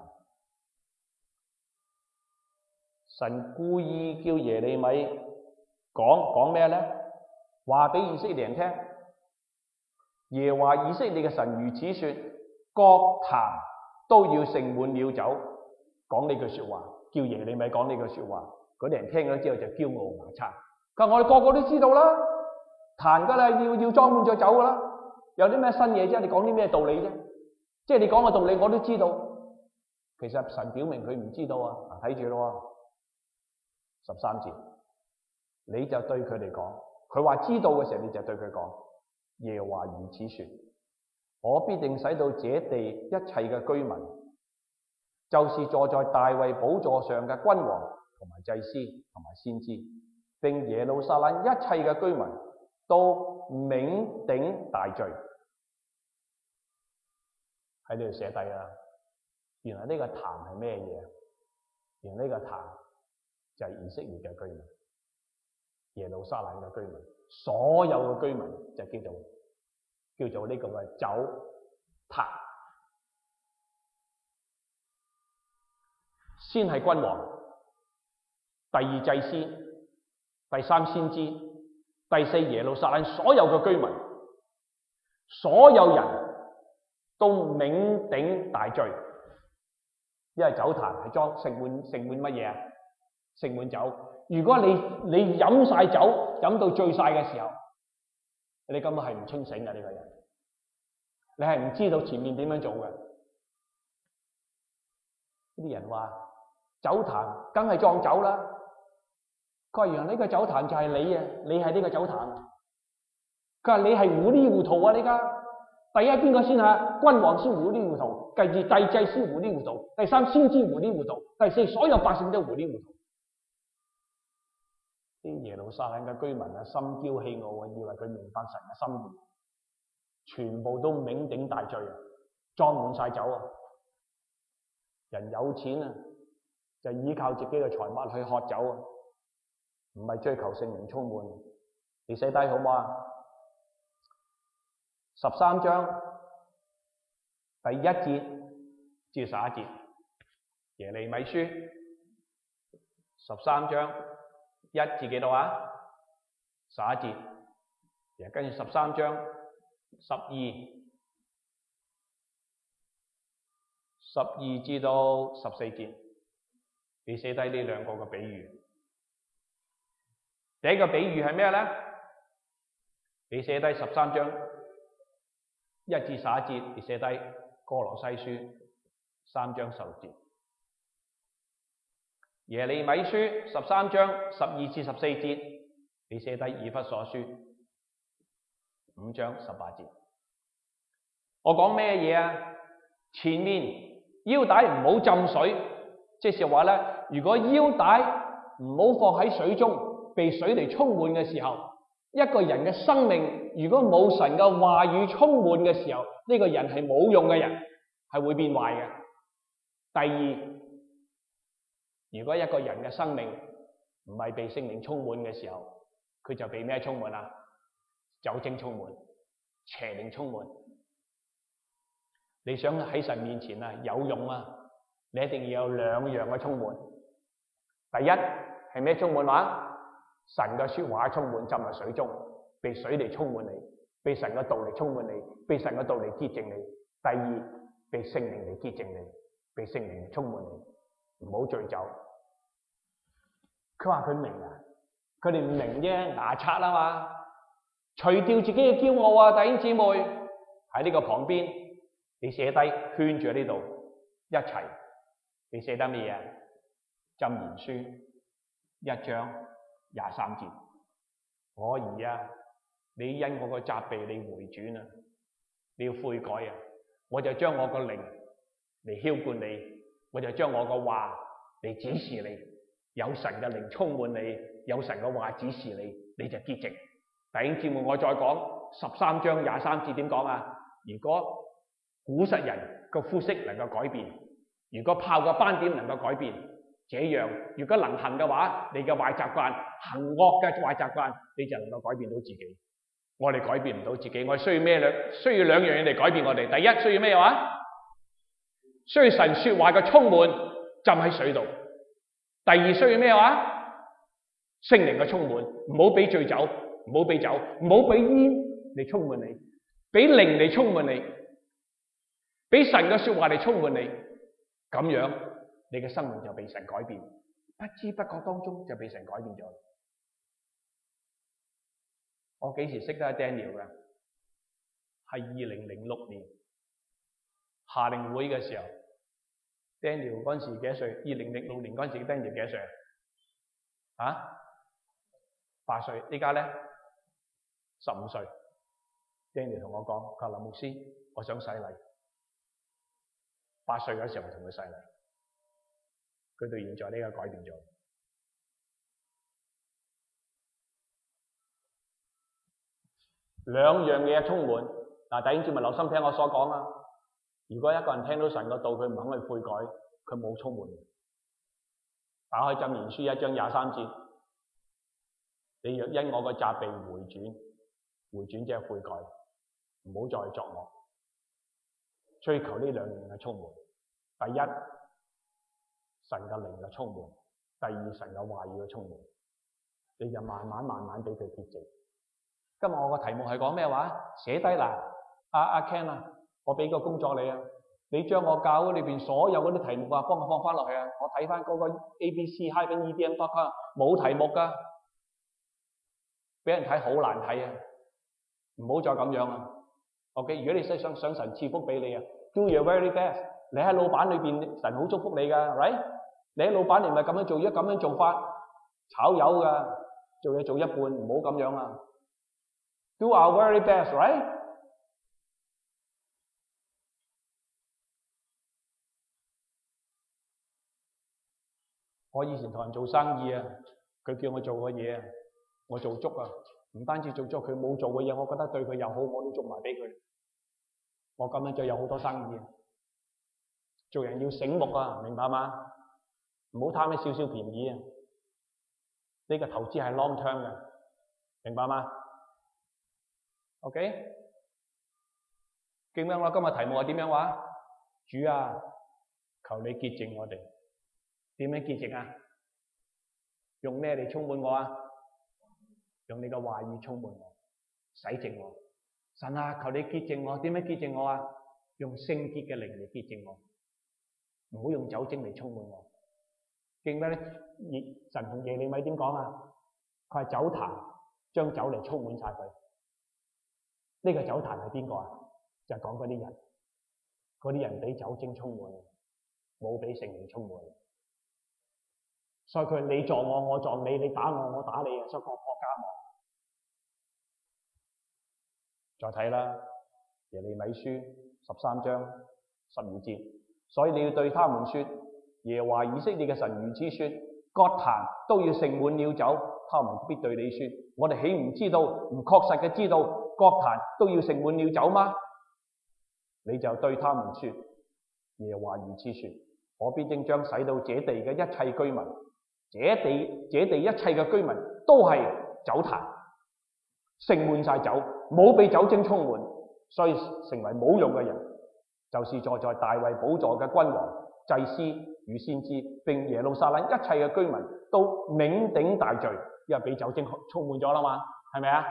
神故意叫耶利米講講咩呢？話俾以色列人聽，耶和華以色列嘅神如此說，各壇都要盛滿了酒。講呢句說話，叫耶利米講呢句說話，嗰啲人聽咗之後就驕傲牙擦。佢話我哋個個都知道啦，壇噶啦，要要裝滿咗酒噶啦，有啲咩新嘢啫？你講啲咩道理啫？即係你講嘅道理我都知道，其實神表明佢唔知道啊！睇住咯，十三節，你就對佢哋講，佢話知道嘅時候，你就對佢講，耶和華如此說。我必定使到這地一切嘅居民，就是坐在大衛寶座上嘅君王同埋祭司同埋先知，並耶路撒冷一切嘅居民，都酩酊大醉。喺呢度寫低啦。原來呢個壇係咩嘢？原來呢個壇就係以色列嘅居民，耶路撒冷嘅居民，所有嘅居民就叫做。叫做呢個嘅酒壇，先係君王， 第二祭司，第三先知，第四耶路撒冷所有嘅居民，所有人都酩酊大醉，因為酒壇係裝盛滿盛滿乜嘢啊？盛滿酒。如果你你飲晒酒，飲到醉晒嘅時候，你根本係唔清醒嘅呢個人，你係唔知道前面點樣做嘅。呢啲人話酒壇梗係裝酒啦，佢話原來呢個酒壇就係你啊，你係呢個酒壇。佢話你係糊裡糊塗啊！你家第一邊個先啊？君王先糊裡糊塗，繼而第祭司糊裡糊塗，第三先知糊裡糊塗，第四所有百姓都糊裡糊塗。啲耶路撒冷嘅居民啊，心驕氣傲啊，以為佢明白神嘅心意，全部都酩酊大醉啊，裝滿晒酒啊！人有錢啊，就依靠自己嘅財物去喝酒啊，唔係追求聖靈充滿。你寫低好唔好啊？十三章第一節至十一節，耶利米書十三章一至幾度啊？十一節，然後跟住十三章十二十二至到十四節，你寫低呢兩個嘅比喻。第一個比喻係咩咧？你寫低十三章一至十一節，你寫低歌羅西書三章十六節。耶利米書十三章十二至十四節，你寫低以弗所書五章十八節。我講咩嘢啊？前面腰帶唔好浸水，即是話咧，如果腰帶唔好放喺水中，被水嚟充滿嘅時候，一個人嘅生命如果冇神嘅話語充滿嘅時候，呢個人係冇用嘅人，係會變壞嘅。第二，如果一個人嘅生命唔係被聖靈充滿嘅時候，佢就被咩充滿啊？酒精充滿，邪靈充滿。你想喺神面前啊有用啊，你一定要有兩樣嘅充滿。第一係咩充滿話？神嘅說話充滿，浸喺水中，被水嚟充滿你，被神嘅道嚟充滿你，被神嘅道嚟潔淨你。第二，被聖靈嚟潔淨你，被聖靈嚟充滿你，唔好醉酒。佢話佢明啊，佢哋唔明啫，牙刷啊嘛，除掉自己嘅驕傲啊，弟兄姊妹喺呢個旁邊，你寫低圈住喺呢度一齊，你寫得咩嘢？箴言書一章廿三節，我兒啊，你因我個責備你回轉啊，你要悔改啊，我就將我個靈嚟澆灌你，我就將我個話嚟指示你，有神嘅靈充滿你，有神嘅話指示你，你就潔淨。弟兄姊妹，我再講十三章廿三節點講啊？如果古實人個膚色能夠改變，如果泡個斑點能夠改變，這樣如果能行嘅話，你嘅壞習慣，行惡嘅壞習慣，你就能夠改變到自己。我哋改變唔到自己，我哋需要咩兩？需要兩樣嘢嚟改變我哋。第一，需要咩話？需要神說話嘅充滿，浸喺水度。第二，需要咩話？聖靈嘅充滿，唔好俾醉酒，唔好俾酒，唔好俾煙嚟充滿你，俾靈嚟充滿你，俾神嘅說話嚟充滿你，咁樣你嘅生命就被神改變，不知不覺當中就被神改變咗。我幾時識得 Daniel 嘅？係二零零六年夏令會嘅時候。Daniel 嗰陣時幾多歲？二零零六年嗰陣時 Daniel 幾多歲啊？八歲。依家咧十五歲。Daniel 同我講，佢話林牧師，我想洗禮。八歲嗰時候我同佢洗禮，佢到現在呢個改變咗。兩樣嘢充滿。嗱，弟兄姊妹留心聽我所講啊！如果一個人聽到神嘅道，佢唔肯去悔改，佢冇充滿。打開箴言書一章廿三節，你若因我嘅責備回轉，回轉即係悔改，唔好再作惡，追求呢兩樣嘅充滿。第一，神嘅靈嘅充滿； 第二，神嘅話語嘅充滿，你就慢慢慢慢俾佢潔淨。今日我個題目係講咩話？寫低啦，阿阿 Ken 啊，我俾個工作你啊，你將我教會裏邊所有嗰啲題目啊，幫我放翻落去啊，我睇翻嗰個 A B C hyphen E D M dot com 冇題目噶，俾人睇好難睇啊！唔好再咁樣啊 ！OK， 如果你想想神賜福俾你啊 ，do your very best。你喺老闆裏邊，神好祝福你噶 ，right？ 你喺老闆，你唔係咁樣做，一咁樣做法炒魷噶，做嘢做一半，唔好咁樣啊 ！Do our very best，right？ 我以前同人做生意啊，佢叫我做嘅嘢啊，我做足啊，唔單止做足，佢冇做嘅嘢，我覺得對佢又好，我都做埋俾佢。我咁樣就有好多生意。做人要醒目啊，明白嗎？唔好貪啲少少便宜啊！呢個投資係 long term 嘅，明白嗎 ？OK， 點樣啦？今日題目係點樣話？主啊，求你潔淨我哋。點樣潔淨啊？用咩嚟充滿我啊？用你嘅話語充滿我，洗淨我。神啊，求你潔淨我。點樣潔淨我啊？用聖潔嘅靈嚟潔淨我。唔好用酒精嚟充滿我。記唔記得咧？神同耶利米點講啊？佢係酒壇，將酒嚟充滿晒佢。呢、這個酒壇係邊個啊？就係講嗰啲人，嗰啲人俾酒精充滿，冇俾聖靈充滿。所以佢你撞我，我撞你，你打我，我打你啊！所以國破家亡。再睇啦，耶利米書十三章十二節。所以你要對他們說，耶和華以色列嘅神如此說：各壇都要盛滿了酒，他們必對你說：我哋豈唔知道，唔確實嘅知道，各壇都要盛滿了酒嗎？你就對他們說：耶和華如此說：我必定將使到這地嘅一切居民，這地這地一切嘅居民都係酒壇，盛滿晒酒，冇被酒精充滿，所以成為冇用嘅人。就是坐在大衛寶座嘅君王、祭司與先知，並耶路撒冷一切嘅居民都酩酊大醉，因為俾酒精充滿咗啦嘛，係咪啊？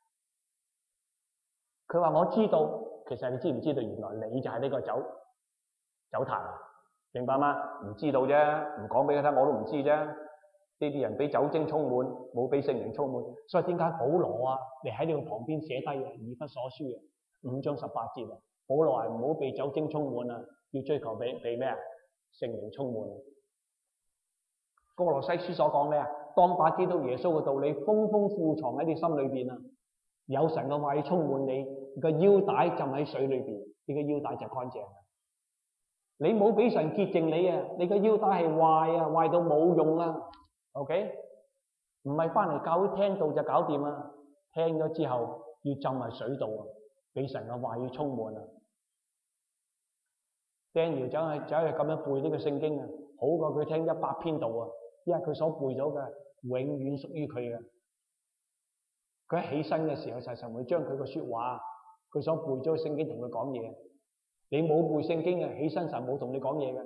佢話我知道，其實你知唔知道？原來你就係呢個酒酒壇，明白嗎？唔知道啫，唔講俾佢聽，我都唔知啫。呢啲人俾酒精充滿，冇俾聖靈充滿，所以點解保羅啊？你喺呢個旁邊寫低啊，以弗所書啊，五章十八節啊。保羅話唔好被酒精充滿啊，要追求被被咩啊？聖靈充滿。歌羅西書所講咩啊？當把基督耶穌嘅道理豐豐富藏喺你心裏邊啊，有神嘅話語充滿你，你個腰帶浸喺水裏邊，你個腰帶就乾淨。你冇俾神潔淨你啊，你個腰帶係壞啊，壞到冇用啊。OK， 唔係翻嚟教會聽到就搞掂啊，聽咗之後要浸喺水度啊，俾神嘅話語充滿啊。Daniel 走去走去咁樣背呢個聖經啊，好過佢聽一百篇道啊，因為佢所背咗嘅永遠屬於佢嘅。佢一起身嘅時候，神會將佢個說話，佢所背咗嘅聖經同佢講嘢。你冇背聖經嘅，起身神冇同你講嘢嘅，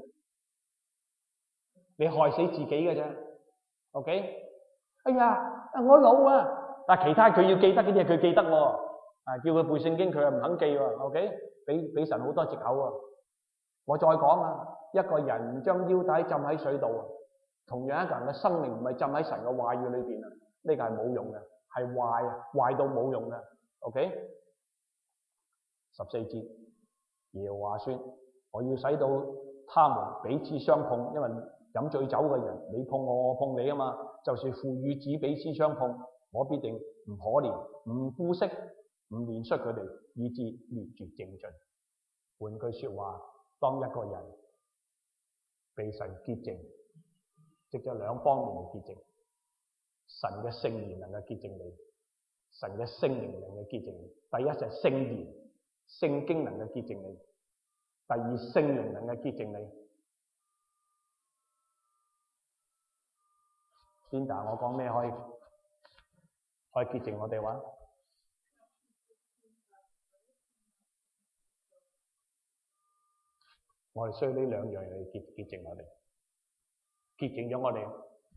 你害死自己嘅啫。OK？ 哎呀，我老啊，但係其他佢要記得嗰啲嘢，佢記得喎。啊，叫佢背聖經，佢又唔肯記喎。OK？ 俾俾神好多藉口啊！我再講啊，一個人唔將腰帶浸喺水度啊，同樣一個人嘅生命唔係浸喺神嘅話語裏邊啊，呢個係冇用嘅，係壞啊，壞到冇用嘅。OK？ 十四節，耶和華說：我要使到他們彼此相碰，因為飲醉酒嘅人，你碰我，我碰你啊嘛。就是父與子彼此相碰，我必定唔可憐，唔顧惜，唔憐恤佢哋，以致滅絕淨盡。換句說話，當一個人被神潔淨，藉着兩方面嘅潔淨，神嘅聖言能夠潔淨你，神嘅聖靈能夠潔淨你。第一就係聖言，聖經能夠潔淨你；第二，聖靈能夠潔淨你。Linda，我講咩可以可以潔淨我哋話？我哋需要呢兩樣嘢嚟潔潔淨我哋，潔淨咗我哋，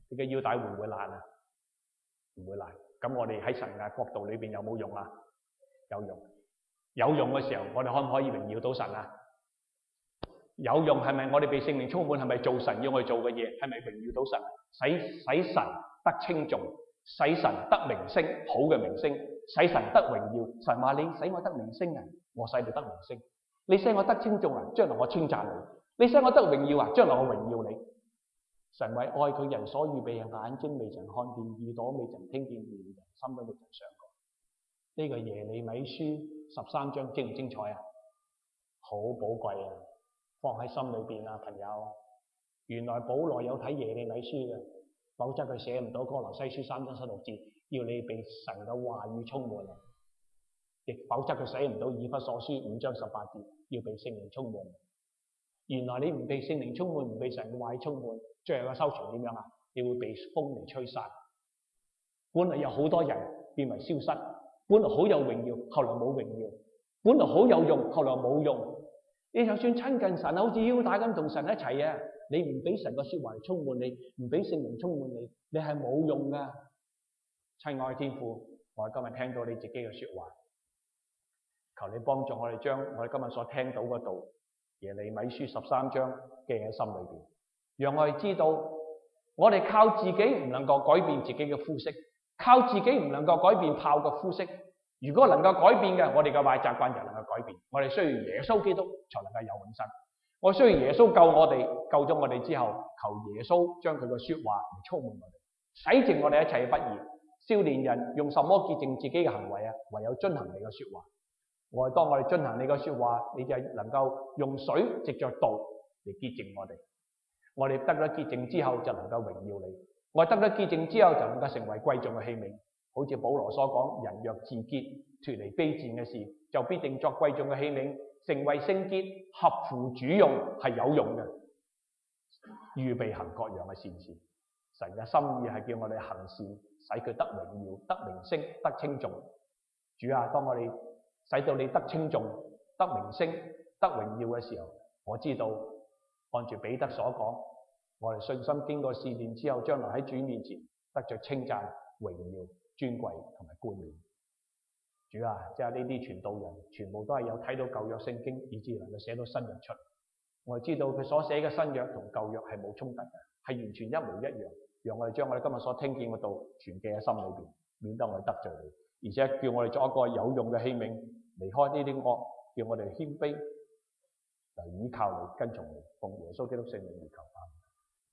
你嘅腰帶會唔會爛啊？唔會爛。咁我哋喺神嘅國度裏邊有冇用啊？有用。有用嘅時候，我哋可唔可以榮耀到神啊？有用係咪我哋被聖靈充滿？係咪做神要我哋做嘅嘢？係咪榮耀到神？使使神得稱頌，使神得名聲，好嘅名聲，使神得榮耀。神話你使我得名聲啊，我使你得名聲。你使我得稱頌啊，將來我稱讚你。你使我得榮耀啊，將來我榮耀你。神為愛佢人所預備嘅，眼睛未曾看見，耳朵未曾聽見，連人心都未曾想過。呢、這個耶利米書十三章精唔精彩啊？好寶貴啊！放喺心裏邊啊，朋友。原來保羅有睇耶利米書嘅，否則佢寫唔到哥羅西書三章十六節，要你被神嘅話語充滿。亦否則佢寫唔到以弗所書五章十八節，要被聖靈充滿。原來你唔被聖靈充滿，唔被神嘅話語充滿，最後嘅收場點樣啊？你會被風嚟吹散。本來有好多人變為消失，本來好有榮耀，後來冇榮耀；本來好有用，後來冇用。你就算親近神，好似腰帶咁同神一齊啊，你唔俾神個說話充滿你，唔俾聖靈充滿你，你係冇用噶。親愛嘅天父，我今日聽到你自己嘅說話，求你幫助我哋將我哋今日所聽到嘅道耶利米書十三章記喺心裏邊，讓我哋知道我哋靠自己唔能夠改變自己嘅膚色，靠自己唔能夠改變豹嘅膚色。如果能夠改變嘅，我哋嘅壞習慣就能夠改變。我哋需要耶穌基督才能夠有永生。我需要耶穌救我哋，救咗我哋之後，求耶穌將佢嘅說話嚟充滿我哋，洗淨我哋一切嘅不義。少年人用什麼潔淨自己嘅行為啊？唯有遵行你嘅說話。我哋當我哋遵行你嘅說話，你就能夠用水藉着道嚟潔淨我哋。我哋得咗潔淨之後，就能夠榮耀你。我哋得咗潔淨之後，就能夠成為貴重嘅器皿。好似保羅所講，人若自潔，脫離卑賤嘅事，就必定作貴重嘅器皿，成為聖潔，合乎主用，係有用嘅。預備行各樣嘅善事。神嘅心意係叫我哋行善，使佢得榮耀、得名聲、得稱頌。主啊，當我哋使到你得稱頌、得名聲、得榮耀嘅時候，我知道按住彼得所講，我哋信心經過試煉之後，將來喺主面前得着稱讚、榮耀、尊貴同埋冠冕。主啊，即係呢啲傳道人全部都係有睇到舊約聖經，以至能夠寫到新約出。我哋知道佢所寫嘅新約同舊約係冇衝突嘅，係完全一模一樣。讓我哋將我哋今日所聽見嘅道存記喺心裏邊，免得我哋得罪你，而且叫我哋作一個有用嘅器皿，離開呢啲惡，叫我哋謙卑嚟依靠你，跟從你，奉耶穌基督聖名而求。